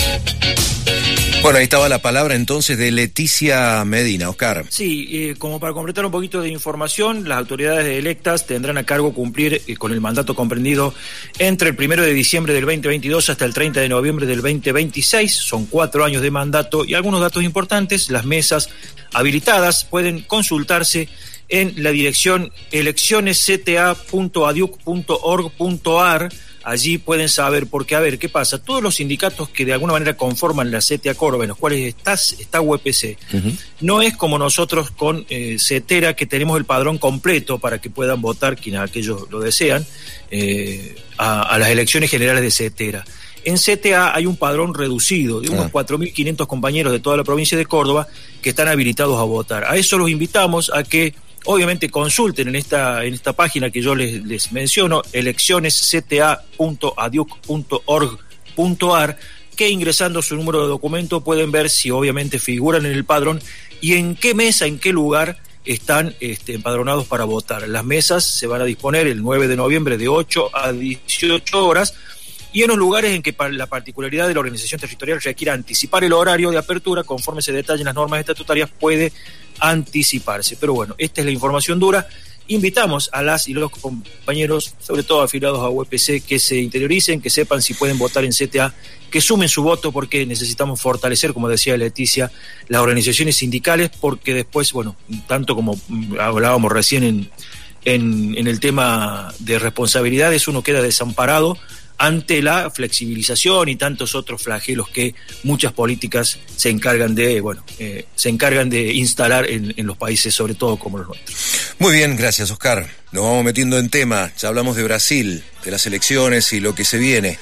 Bueno, ahí estaba la palabra entonces de Leticia Medina. Oscar. Sí, eh, como para completar un poquito de información, las autoridades electas tendrán a cargo cumplir eh, con el mandato comprendido entre el primero de diciembre del veinte veintidós hasta el treinta de noviembre del veinte veintiséis. Son cuatro años de mandato y algunos datos importantes. Las mesas habilitadas pueden consultarse en la dirección elecciones c t a punto a d u c punto org punto a r. Allí pueden saber, porque a ver, ¿qué pasa? Todos los sindicatos que de alguna manera conforman la C T A Córdoba, en los cuales está, está U P C, uh-huh. No es como nosotros con eh, CETERA, que tenemos el padrón completo para que puedan votar quienes aquellos lo desean, eh, a, a las elecciones generales de CETERA. En C T A hay un padrón reducido de unos ah. cuatro mil quinientos compañeros de toda la provincia de Córdoba que están habilitados a votar. A eso los invitamos a que obviamente consulten en esta en esta página que yo les, les menciono, elecciones c t a punto a d u c punto org punto a r, que ingresando su número de documento pueden ver si obviamente figuran en el padrón y en qué mesa, en qué lugar están este, empadronados para votar. Las mesas se van a disponer el nueve de noviembre de ocho a dieciocho horas, y en los lugares en que la particularidad de la organización territorial requiera anticipar el horario de apertura, conforme se detallen las normas estatutarias, puede anticiparse. Pero bueno, esta es la información dura. Invitamos a las y los compañeros, sobre todo afiliados a U P C, que se interioricen, que sepan si pueden votar en C T A, que sumen su voto, porque necesitamos fortalecer, como decía Leticia, las organizaciones sindicales, porque después, bueno, tanto como hablábamos recién en, en, en el tema de responsabilidades, uno queda desamparado ante la flexibilización y tantos otros flagelos que muchas políticas se encargan de, bueno, eh, se encargan de instalar en, en los países, sobre todo como los nuestros. Muy bien, gracias, Oscar. Nos vamos metiendo en tema. Ya hablamos de Brasil, de las elecciones y lo que se viene.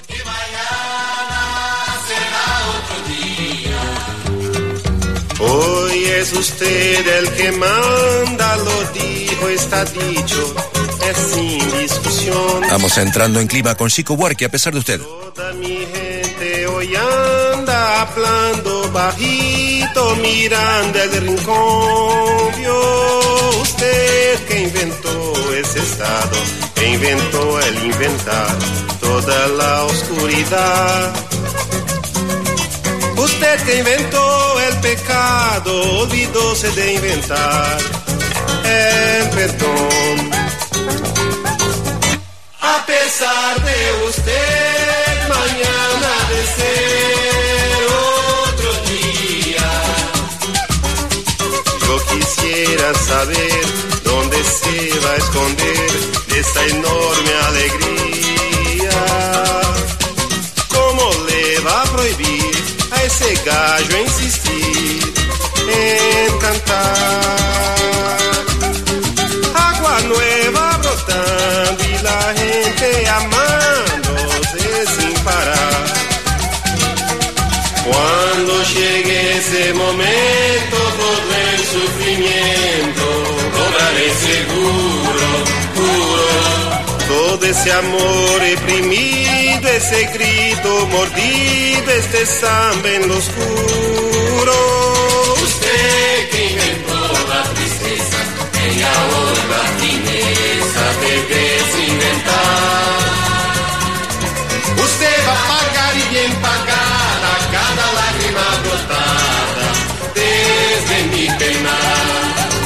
Hoy es usted el que manda, lo dijo, está dicho, es sin discusión. Estamos entrando en clima con Chico Buarque, a pesar de usted. Toda mi gente hoy anda hablando bajito, mirando el rincón. Vio usted que inventó ese estado, que inventó el inventar toda la oscuridad. Usted que inventó el pecado, olvidóse de inventar el perdón. A pesar de usted, mañana de ser otro día. Yo quisiera saber dónde se va a esconder esta enorme alegría. ¿Cómo le va a prohibir a ese gallo insistir en cantar? Agua nueva brotando y la gente amándose sin parar. Cuando llegue ese momento, todo el sufrimiento cobraré. ese amor reprimido, ese grito mordido, este samba en lo oscuro. Usted que inventó la tristeza, que ahora la fineza de desinventar. Usted va a pagar y bien pagada cada lágrima brotada desde mi penar.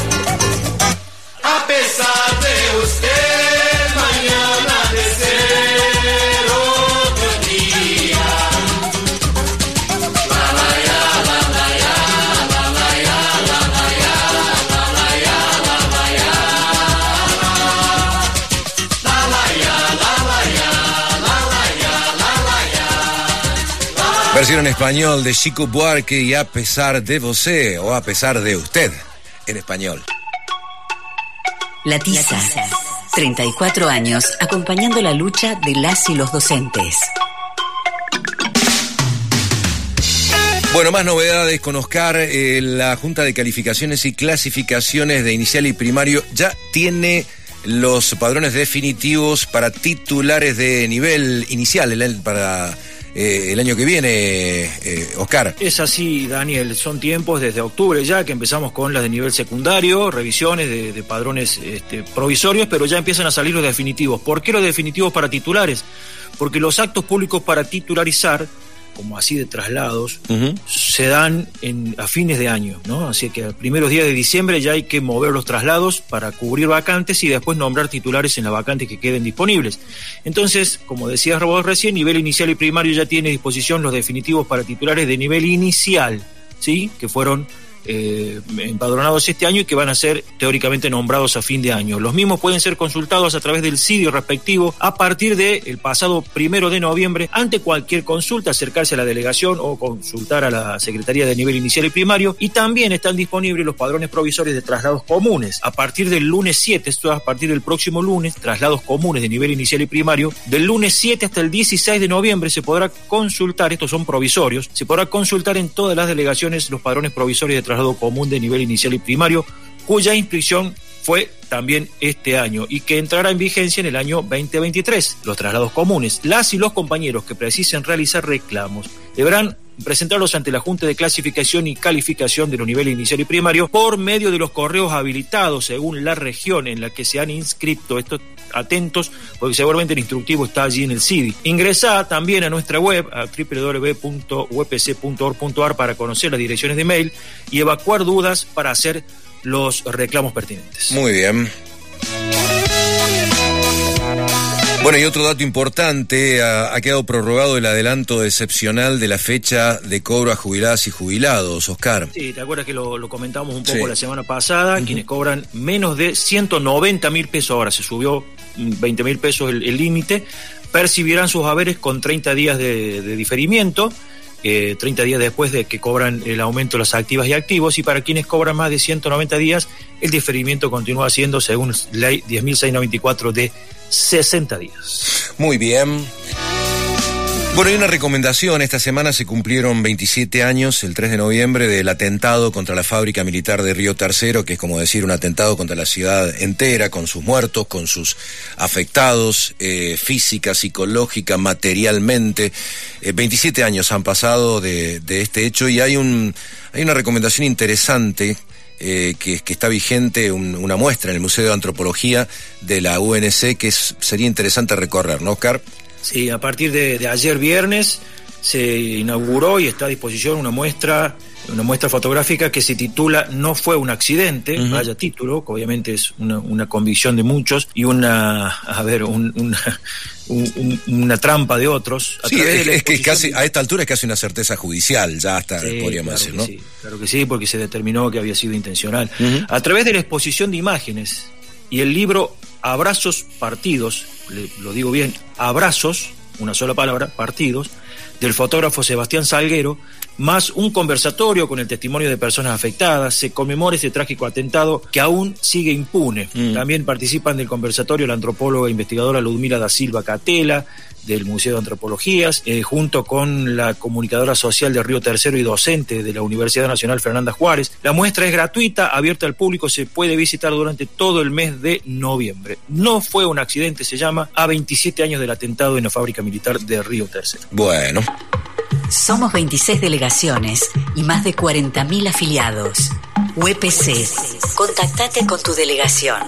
A pesar de usted, mañana de ser otro día. La la ya, la la ya, la la ya, la la ya, la la ya, la la ya. La la ya, la la ya, la la ya, la la ya. Versión en español de Chico Buarque y A pesar de você, o A pesar de usted, en español. La Tiza, treinta y cuatro años acompañando la lucha de las y los docentes. Bueno, más novedades con Oscar. Eh, la Junta de Calificaciones y Clasificaciones de Inicial y Primario ya tiene los padrones definitivos para titulares de nivel inicial el, para eh, el año que viene, eh, Oscar. Es así, Daniel, son tiempos desde octubre ya que empezamos con las de nivel secundario, revisiones de, de padrones este, provisorios, pero ya empiezan a salir los definitivos. ¿Por qué los definitivos para titulares? Porque los actos públicos para titularizar, como así de traslados, uh-huh, se dan en, a fines de año, ¿no? Así que a primeros días de diciembre ya hay que mover los traslados para cubrir vacantes y después nombrar titulares en las vacantes que queden disponibles. Entonces, como decías vos recién, nivel inicial y primario ya tiene a disposición los definitivos para titulares de nivel inicial, ¿sí? Que fueron eh, empadronados este año y que van a ser teóricamente nombrados a fin de año. Los mismos pueden ser consultados a través del sitio respectivo a partir del pasado primero de noviembre. Ante cualquier consulta, acercarse a la delegación o consultar a la Secretaría de Nivel Inicial y Primario. Y también están disponibles los padrones provisorios de traslados comunes. A partir del lunes siete, esto es a partir del próximo lunes, traslados comunes de nivel inicial y primario. Del lunes siete hasta el dieciséis de noviembre se podrá consultar, estos son provisorios, se podrá consultar en todas las delegaciones los padrones provisorios de traslado común de nivel inicial y primario, cuya inscripción fue también este año y que entrará en vigencia en el año veinte veintitrés. Los traslados comunes, las y los compañeros que precisen realizar reclamos deberán presentarlos ante la Junta de Clasificación y Calificación de los niveles inicial y primario por medio de los correos habilitados según la región en la que se han inscrito. Estos atentos, porque seguramente el instructivo está allí en el C I D I. Ingresá también a nuestra web, a doble u doble u doble u punto u p c punto org punto a r para conocer las direcciones de mail y evacuar dudas para hacer los reclamos pertinentes. Muy bien. Bueno, y otro dato importante, ha, ha quedado prorrogado el adelanto excepcional de la fecha de cobro a jubiladas y jubilados, Oscar. Sí, ¿te acuerdas que lo, lo comentábamos un poco sí. la semana pasada? Uh-huh. Quienes cobran menos de ciento noventa mil pesos, ahora se subió veinte mil pesos el límite, percibirán sus haberes con treinta días de, de diferimiento, eh, treinta días después de que cobran el aumento de las activas y activos, y para quienes cobran más de ciento noventa días, el diferimiento continúa siendo, según ley diez mil seiscientos noventa y cuatro, de sesenta días. Muy bien. Bueno, hay una recomendación. Esta semana se cumplieron veintisiete años, el tres de noviembre, del atentado contra la fábrica militar de Río Tercero, que es como decir un atentado contra la ciudad entera, con sus muertos, con sus afectados, eh, física, psicológica, materialmente. Eh, veintisiete años han pasado de, de este hecho y hay un hay una recomendación interesante Eh, que, que está vigente, un, una muestra en el Museo de Antropología de la U N C que es, sería interesante recorrer, ¿no, Oscar? Sí, a partir de, de ayer viernes se inauguró y está a disposición una muestra, una muestra fotográfica que se titula No fue un accidente, uh-huh. Vaya título, que obviamente es una, una convicción de muchos y una, a ver, un, una, un, una trampa de otros. A sí, es, es que casi, de... a esta altura es casi una certeza judicial, ya hasta sí, podríamos claro decir, que ¿no? Sí, claro que sí, porque se determinó que había sido intencional. Uh-huh. A través de la exposición de imágenes y el libro Abrazos Partidos, le, lo digo bien, Abrazos, una sola palabra, Partidos, del fotógrafo Sebastián Salguero, más un conversatorio con el testimonio de personas afectadas. Se conmemora este trágico atentado que aún sigue impune. Mm. También participan del conversatorio la antropóloga e investigadora Ludmila da Silva Catela, del Museo de Antropologías, eh, junto con la comunicadora social de Río Tercero y docente de la Universidad Nacional Fernanda Juárez. La muestra es gratuita, abierta al público, se puede visitar durante todo el mes de noviembre. No fue un accidente, se llama, a veintisiete años del atentado en la fábrica militar de Río Tercero. Bueno. Somos veintiséis delegaciones y más de cuarenta mil afiliados. U E P C. Contactate con tu delegación.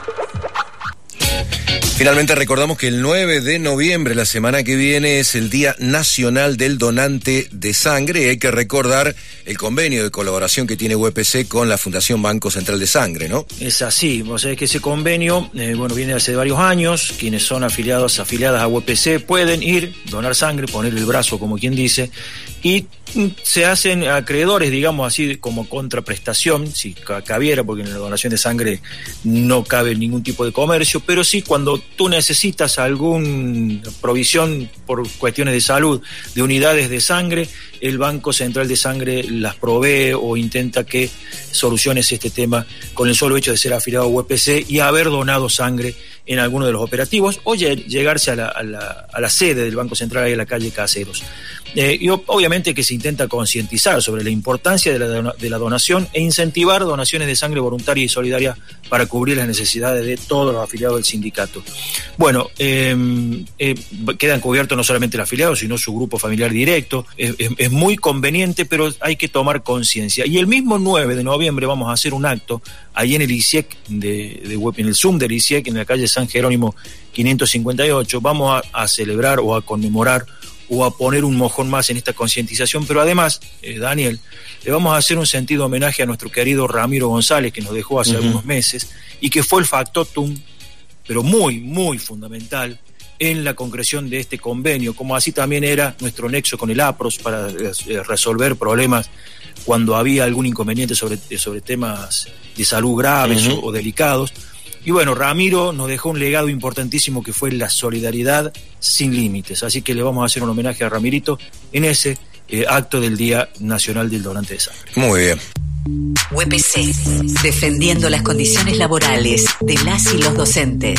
Finalmente recordamos que el nueve de noviembre, la semana que viene, es el Día Nacional del Donante de Sangre y hay que recordar el convenio de colaboración que tiene U E P C con la Fundación Banco Central de Sangre, ¿no? Es así, vos sabés que ese convenio, eh, bueno, viene hace varios años. Quienes son afiliados, afiliadas a U E P C pueden ir, donar sangre, poner el brazo, como quien dice, y se hacen acreedores, digamos así, como contraprestación, si cabiera, porque en la donación de sangre no cabe ningún tipo de comercio, pero sí cuando tú necesitas alguna provisión por cuestiones de salud de unidades de sangre, el Banco Central de Sangre las provee o intenta que soluciones este tema con el solo hecho de ser afiliado a U E P C y haber donado sangre en alguno de los operativos o llegarse a la, a la, a la sede del Banco Central ahí en la calle Caseros. Eh, y obviamente que se intenta concientizar sobre la importancia de la, de la donación e incentivar donaciones de sangre voluntaria y solidaria para cubrir las necesidades de todos los afiliados del sindicato. Bueno, eh, eh, quedan cubiertos no solamente el afiliado, sino su grupo familiar directo. Es, es, es muy conveniente, pero hay que tomar conciencia. Y el mismo nueve de noviembre vamos a hacer un acto ahí en el I C I E C, de, de, en el Zoom del I C I E C, en la calle San Jerónimo quinientos cincuenta y ocho. Vamos a, a celebrar o a conmemorar o a poner un mojón más en esta concientización, pero además, eh, Daniel, le vamos a hacer un sentido homenaje a nuestro querido Ramiro González, que nos dejó hace uh-huh. algunos meses, y que fue el factotum, pero muy, muy fundamental, en la concreción de este convenio, como así también era nuestro nexo con el APROS para eh, resolver problemas cuando había algún inconveniente sobre, sobre temas de salud graves uh-huh. o, o delicados. Y bueno, Ramiro nos dejó un legado importantísimo que fue la solidaridad sin límites. Así que le vamos a hacer un homenaje a Ramirito en ese eh, acto del Día Nacional del Donante de Sangre. Muy bien. U E P C, defendiendo las condiciones laborales de las y los docentes.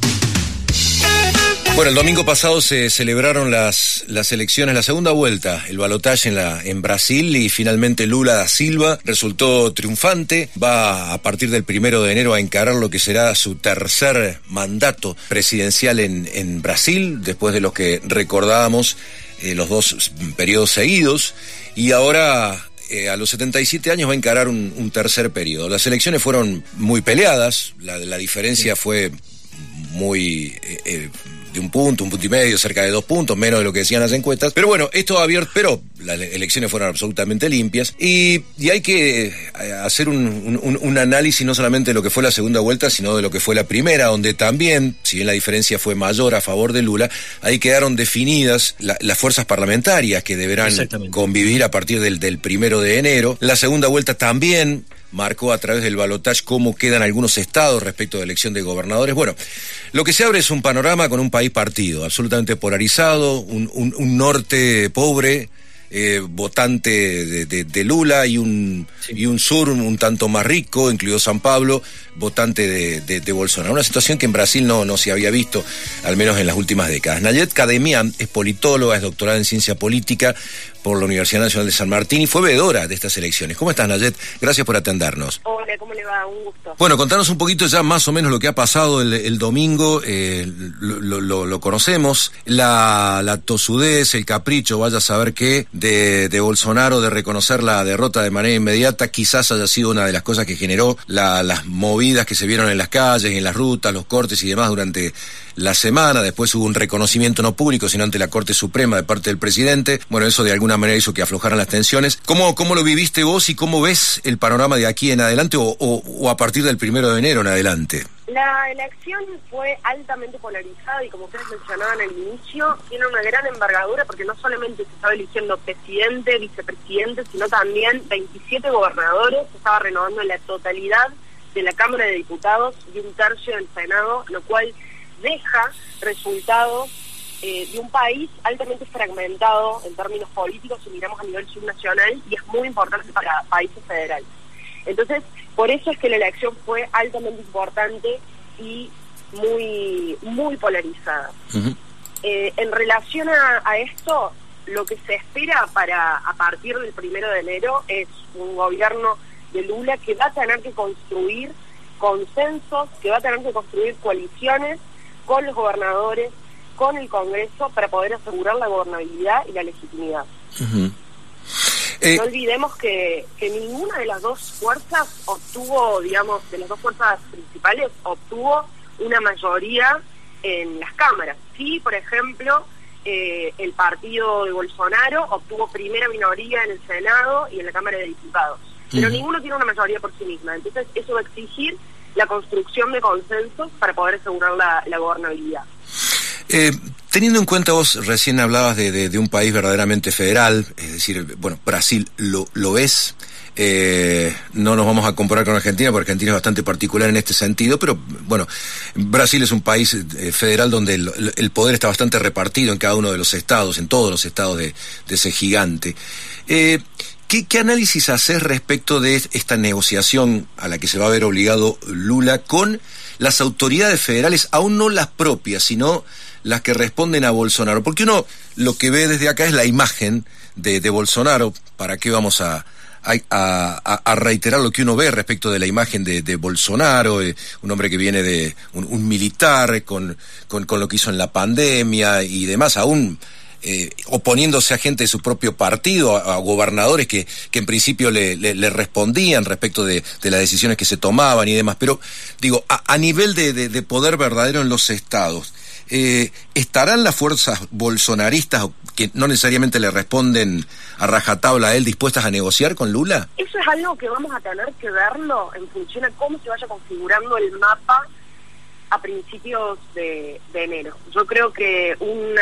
Bueno, el domingo pasado se celebraron las, las elecciones, la segunda vuelta, el balotaje en, la, en Brasil y finalmente Lula da Silva resultó triunfante. Va a partir del primero de enero a encarar lo que será su tercer mandato presidencial en, en Brasil, después de los que recordábamos eh, los dos periodos seguidos. Y ahora, eh, a los setenta y siete años, va a encarar un, un tercer periodo. Las elecciones fueron muy peleadas, la, la diferencia sí. fue muy... Eh, eh, de un punto, un punto y medio, cerca de dos puntos, menos de lo que decían las encuestas. Pero bueno, esto abierto, pero las elecciones fueron absolutamente limpias y, y hay que hacer un, un, un análisis no solamente de lo que fue la segunda vuelta, sino de lo que fue la primera, donde también, si bien la diferencia fue mayor a favor de Lula, ahí quedaron definidas la, las fuerzas parlamentarias que deberán convivir a partir del, del primero de enero. La segunda vuelta también marcó a través del balotaje cómo quedan algunos estados respecto de elección de gobernadores. Bueno, lo que se abre es un panorama con un país partido, absolutamente polarizado, un, un, un norte pobre, eh, votante de, de, de Lula, y un, sí. y un sur un, un tanto más rico, incluido San Pablo, votante de, de, de Bolsonaro. Una situación que en Brasil no, no se había visto, al menos en las últimas décadas. Nayet Kademian es politóloga, es doctorada en ciencia política por la Universidad Nacional de San Martín y fue veedora de estas elecciones. ¿Cómo estás, Nayet? Gracias por atendernos. Hola, ¿cómo le va? Un gusto. Bueno, contanos un poquito ya más o menos lo que ha pasado el, el domingo. Eh, lo, lo, lo conocemos, la, la tosudez, el capricho, vaya a saber qué, de, de Bolsonaro de reconocer la derrota de manera inmediata, quizás haya sido una de las cosas que generó la, las movidas que se vieron en las calles, en las rutas, los cortes y demás durante la semana. Después hubo un reconocimiento no público, sino ante la Corte Suprema de parte del presidente. Bueno, eso de alguna manera hizo que aflojaran las tensiones. ¿Cómo, cómo lo viviste vos y cómo ves el panorama de aquí en adelante o, o, o a partir del primero de enero en adelante? La elección fue altamente polarizada y, como ustedes mencionaban al inicio, tiene una gran envergadura porque no solamente se estaba eligiendo presidente, vicepresidente, sino también veintisiete gobernadores. Se estaba renovando la totalidad de la Cámara de Diputados y un tercio del Senado, lo cual deja resultados eh, de un país altamente fragmentado en términos políticos si miramos a nivel subnacional, y es muy importante para países federales. Entonces, por eso es que la elección fue altamente importante y muy, muy polarizada. Uh-huh. Eh, en relación a, a esto, lo que se espera para a partir del primero de enero es un gobierno de Lula que va a tener que construir consensos, que va a tener que construir coaliciones con los gobernadores, con el Congreso, para poder asegurar la gobernabilidad y la legitimidad. Uh-huh. Eh, no olvidemos que, que ninguna de las dos fuerzas obtuvo, digamos, de las dos fuerzas principales, obtuvo una mayoría en las cámaras. Sí, por ejemplo, eh, el partido de Bolsonaro obtuvo primera minoría en el Senado y en la Cámara de Diputados, pero uh-huh. ninguno tiene una mayoría por sí misma. Entonces eso va a exigir la construcción de consensos para poder asegurar la, la gobernabilidad. Eh, teniendo en cuenta, vos recién hablabas de, de, de un país verdaderamente federal, es decir, bueno, Brasil lo, lo es, eh, no nos vamos a comparar con Argentina, porque Argentina es bastante particular en este sentido, pero bueno, Brasil es un país eh, federal donde el, el poder está bastante repartido en cada uno de los estados, en todos los estados de, de ese gigante. Eh, ¿Qué, ¿Qué análisis haces respecto de esta negociación a la que se va a ver obligado Lula con las autoridades federales, aún no las propias, sino las que responden a Bolsonaro? Porque uno lo que ve desde acá es la imagen de, de Bolsonaro. ¿Para qué vamos a, a, a, a reiterar lo que uno ve respecto de la imagen de, de Bolsonaro? Eh, un hombre que viene de un, un militar con, con, con lo que hizo en la pandemia y demás, aún Eh, oponiéndose a gente de su propio partido, a, a gobernadores que, que en principio le, le, le respondían respecto de, de las decisiones que se tomaban y demás. Pero, digo, a, a nivel de, de, de poder verdadero en los estados, eh, ¿estarán las fuerzas bolsonaristas que no necesariamente le responden a rajatabla a él dispuestas a negociar con Lula? Eso es algo que vamos a tener que verlo en función a cómo se vaya configurando el mapa a principios de, de enero. Yo creo que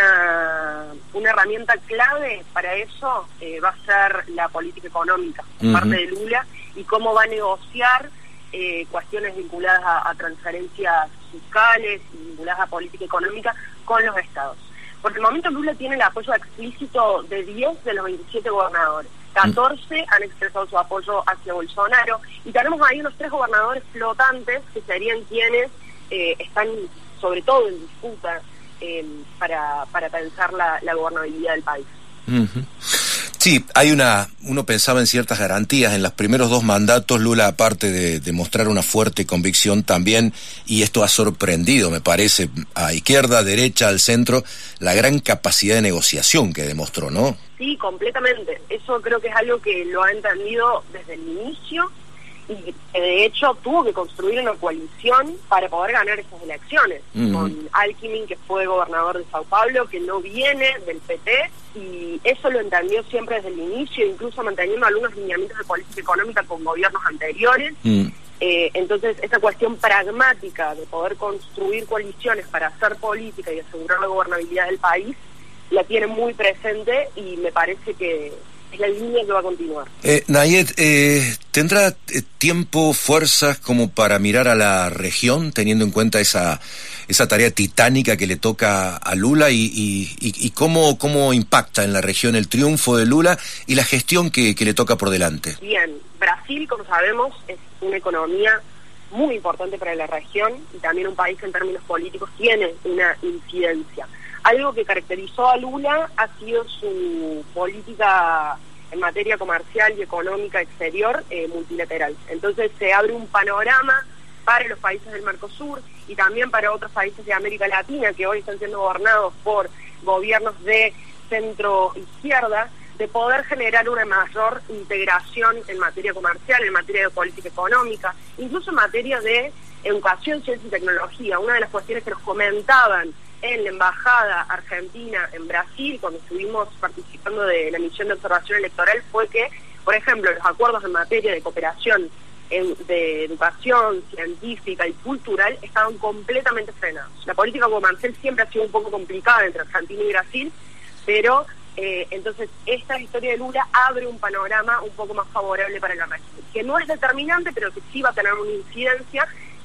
una, una herramienta clave para eso eh, va a ser la política económica por uh-huh. parte de Lula, y cómo va a negociar eh, cuestiones vinculadas a, a transferencias fiscales y vinculadas a política económica con los estados. Por el momento Lula tiene el apoyo explícito de diez de los veintisiete gobernadores. catorce han expresado su apoyo hacia Bolsonaro, y tenemos ahí unos tres gobernadores flotantes que serían quienes Eh, están sobre todo en disputa eh, para, para pensar la, la gobernabilidad del país. Uh-huh. Sí, hay una, uno pensaba en ciertas garantías en los primeros dos mandatos. Lula, aparte de, de mostrar una fuerte convicción también, y esto ha sorprendido, me parece, a izquierda, a derecha, al centro, la gran capacidad de negociación que demostró, ¿no? Sí, completamente. Eso creo que es algo que lo ha entendido desde el inicio, y de hecho tuvo que construir una coalición para poder ganar esas elecciones, uh-huh. con Alckmin, que fue gobernador de Sao Paulo, que no viene del P T, y eso lo entendió siempre desde el inicio, incluso manteniendo algunos lineamientos de política económica con gobiernos anteriores. Uh-huh. Eh, entonces, esa cuestión pragmática de poder construir coaliciones para hacer política y asegurar la gobernabilidad del país, la tiene muy presente, y me parece que es la línea que va a continuar. Eh, Nayet, eh, ¿tendrá eh, tiempo, fuerzas como para mirar a la región, teniendo en cuenta esa esa tarea titánica que le toca a Lula, y, y, y, y cómo, cómo impacta en la región el triunfo de Lula y la gestión que, que le toca por delante? Bien, Brasil, como sabemos, es una economía muy importante para la región, y también un país que en términos políticos tiene una incidencia. Algo que caracterizó a Lula ha sido su política en materia comercial y económica exterior eh, multilateral. Entonces se abre un panorama para los países del Mercosur y también para otros países de América Latina que hoy están siendo gobernados por gobiernos de centro-izquierda, de poder generar una mayor integración en materia comercial, en materia de política económica, incluso en materia de educación, ciencia y tecnología. Una de las cuestiones que nos comentaban en la embajada argentina en Brasil, cuando estuvimos participando de la misión de observación electoral, fue que, por ejemplo, los acuerdos en materia de cooperación en, de educación científica y cultural estaban completamente frenados. La política comercial siempre ha sido un poco complicada entre Argentina y Brasil, pero eh, entonces esta historia de Lula abre un panorama un poco más favorable para la región, que no es determinante, pero que sí va a tener una incidencia,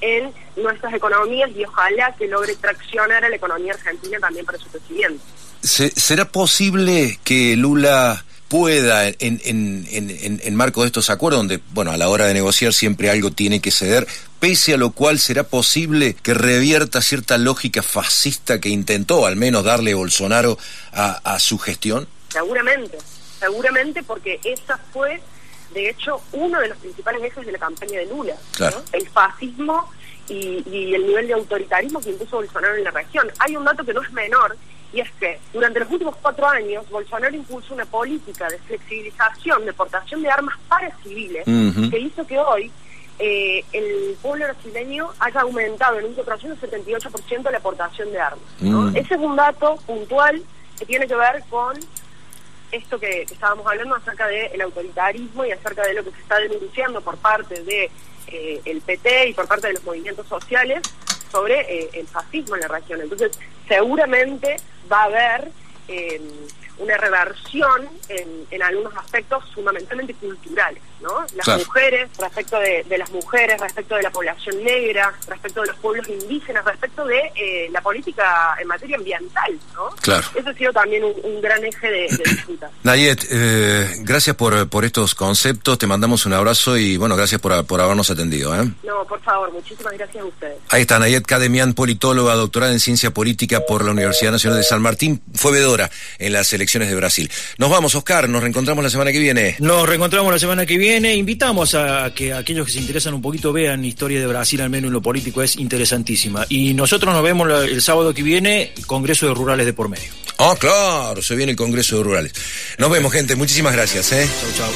en nuestras economías y ojalá que logre traccionar a la economía argentina también para su crecimiento. ¿Será posible que Lula pueda, en, en, en, en, en marco de estos acuerdos, donde, bueno, a la hora de negociar siempre algo tiene que ceder, pese a lo cual será posible que revierta cierta lógica fascista que intentó al menos darle Bolsonaro a, a su gestión? Seguramente, seguramente porque esa fue, de hecho, uno de los principales ejes de la campaña de Lula, claro, ¿no? El fascismo y, y el nivel de autoritarismo que impuso Bolsonaro en la región. Hay un dato que no es menor, y es que durante los últimos cuatro años Bolsonaro impulsó una política de flexibilización, de portación de armas para civiles, uh-huh, que hizo que hoy eh, el pueblo brasileño haya aumentado en un cuatrocientos setenta y ocho por ciento la aportación de armas, ¿no? Uh-huh. Ese es un dato puntual que tiene que ver con esto que, que estábamos hablando acerca del autoritarismo y acerca de lo que se está denunciando por parte de eh, el P T y por parte de los movimientos sociales sobre eh, el fascismo en la región. Entonces, seguramente va a haber eh, una reversión en, en algunos aspectos fundamentalmente culturales, ¿no? Las claro. mujeres, respecto de, de las mujeres, respecto de la población negra, respecto de los pueblos indígenas, respecto de eh, la política en materia ambiental, ¿no? Claro. Eso ha sido también un, un gran eje de, de disputa. Nayet, eh, gracias por, por estos conceptos, te mandamos un abrazo y, bueno, gracias por, por habernos atendido, ¿eh? No, por favor, muchísimas gracias a ustedes. Ahí está, Nayet Kademian, politóloga, doctorada en Ciencia Política por la Universidad Nacional de San Martín, fue vedora en las elecciones de Brasil. Nos vamos, Oscar, nos reencontramos la semana que viene. Nos reencontramos la semana que viene. Invitamos a que aquellos que se interesan un poquito vean historia de Brasil, al menos en lo político, es interesantísima. Y nosotros nos vemos el sábado que viene, Congreso de Rurales de por medio. Ah, claro, se viene el Congreso de Rurales. Nos vemos, gente, muchísimas gracias, ¿eh? Chau, chau.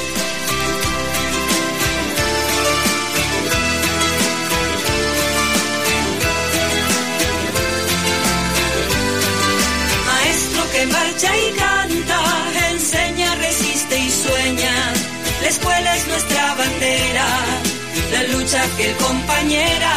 Marcha y canta, enseña, resiste y sueña. La escuela es nuestra bandera, la lucha fiel compañera.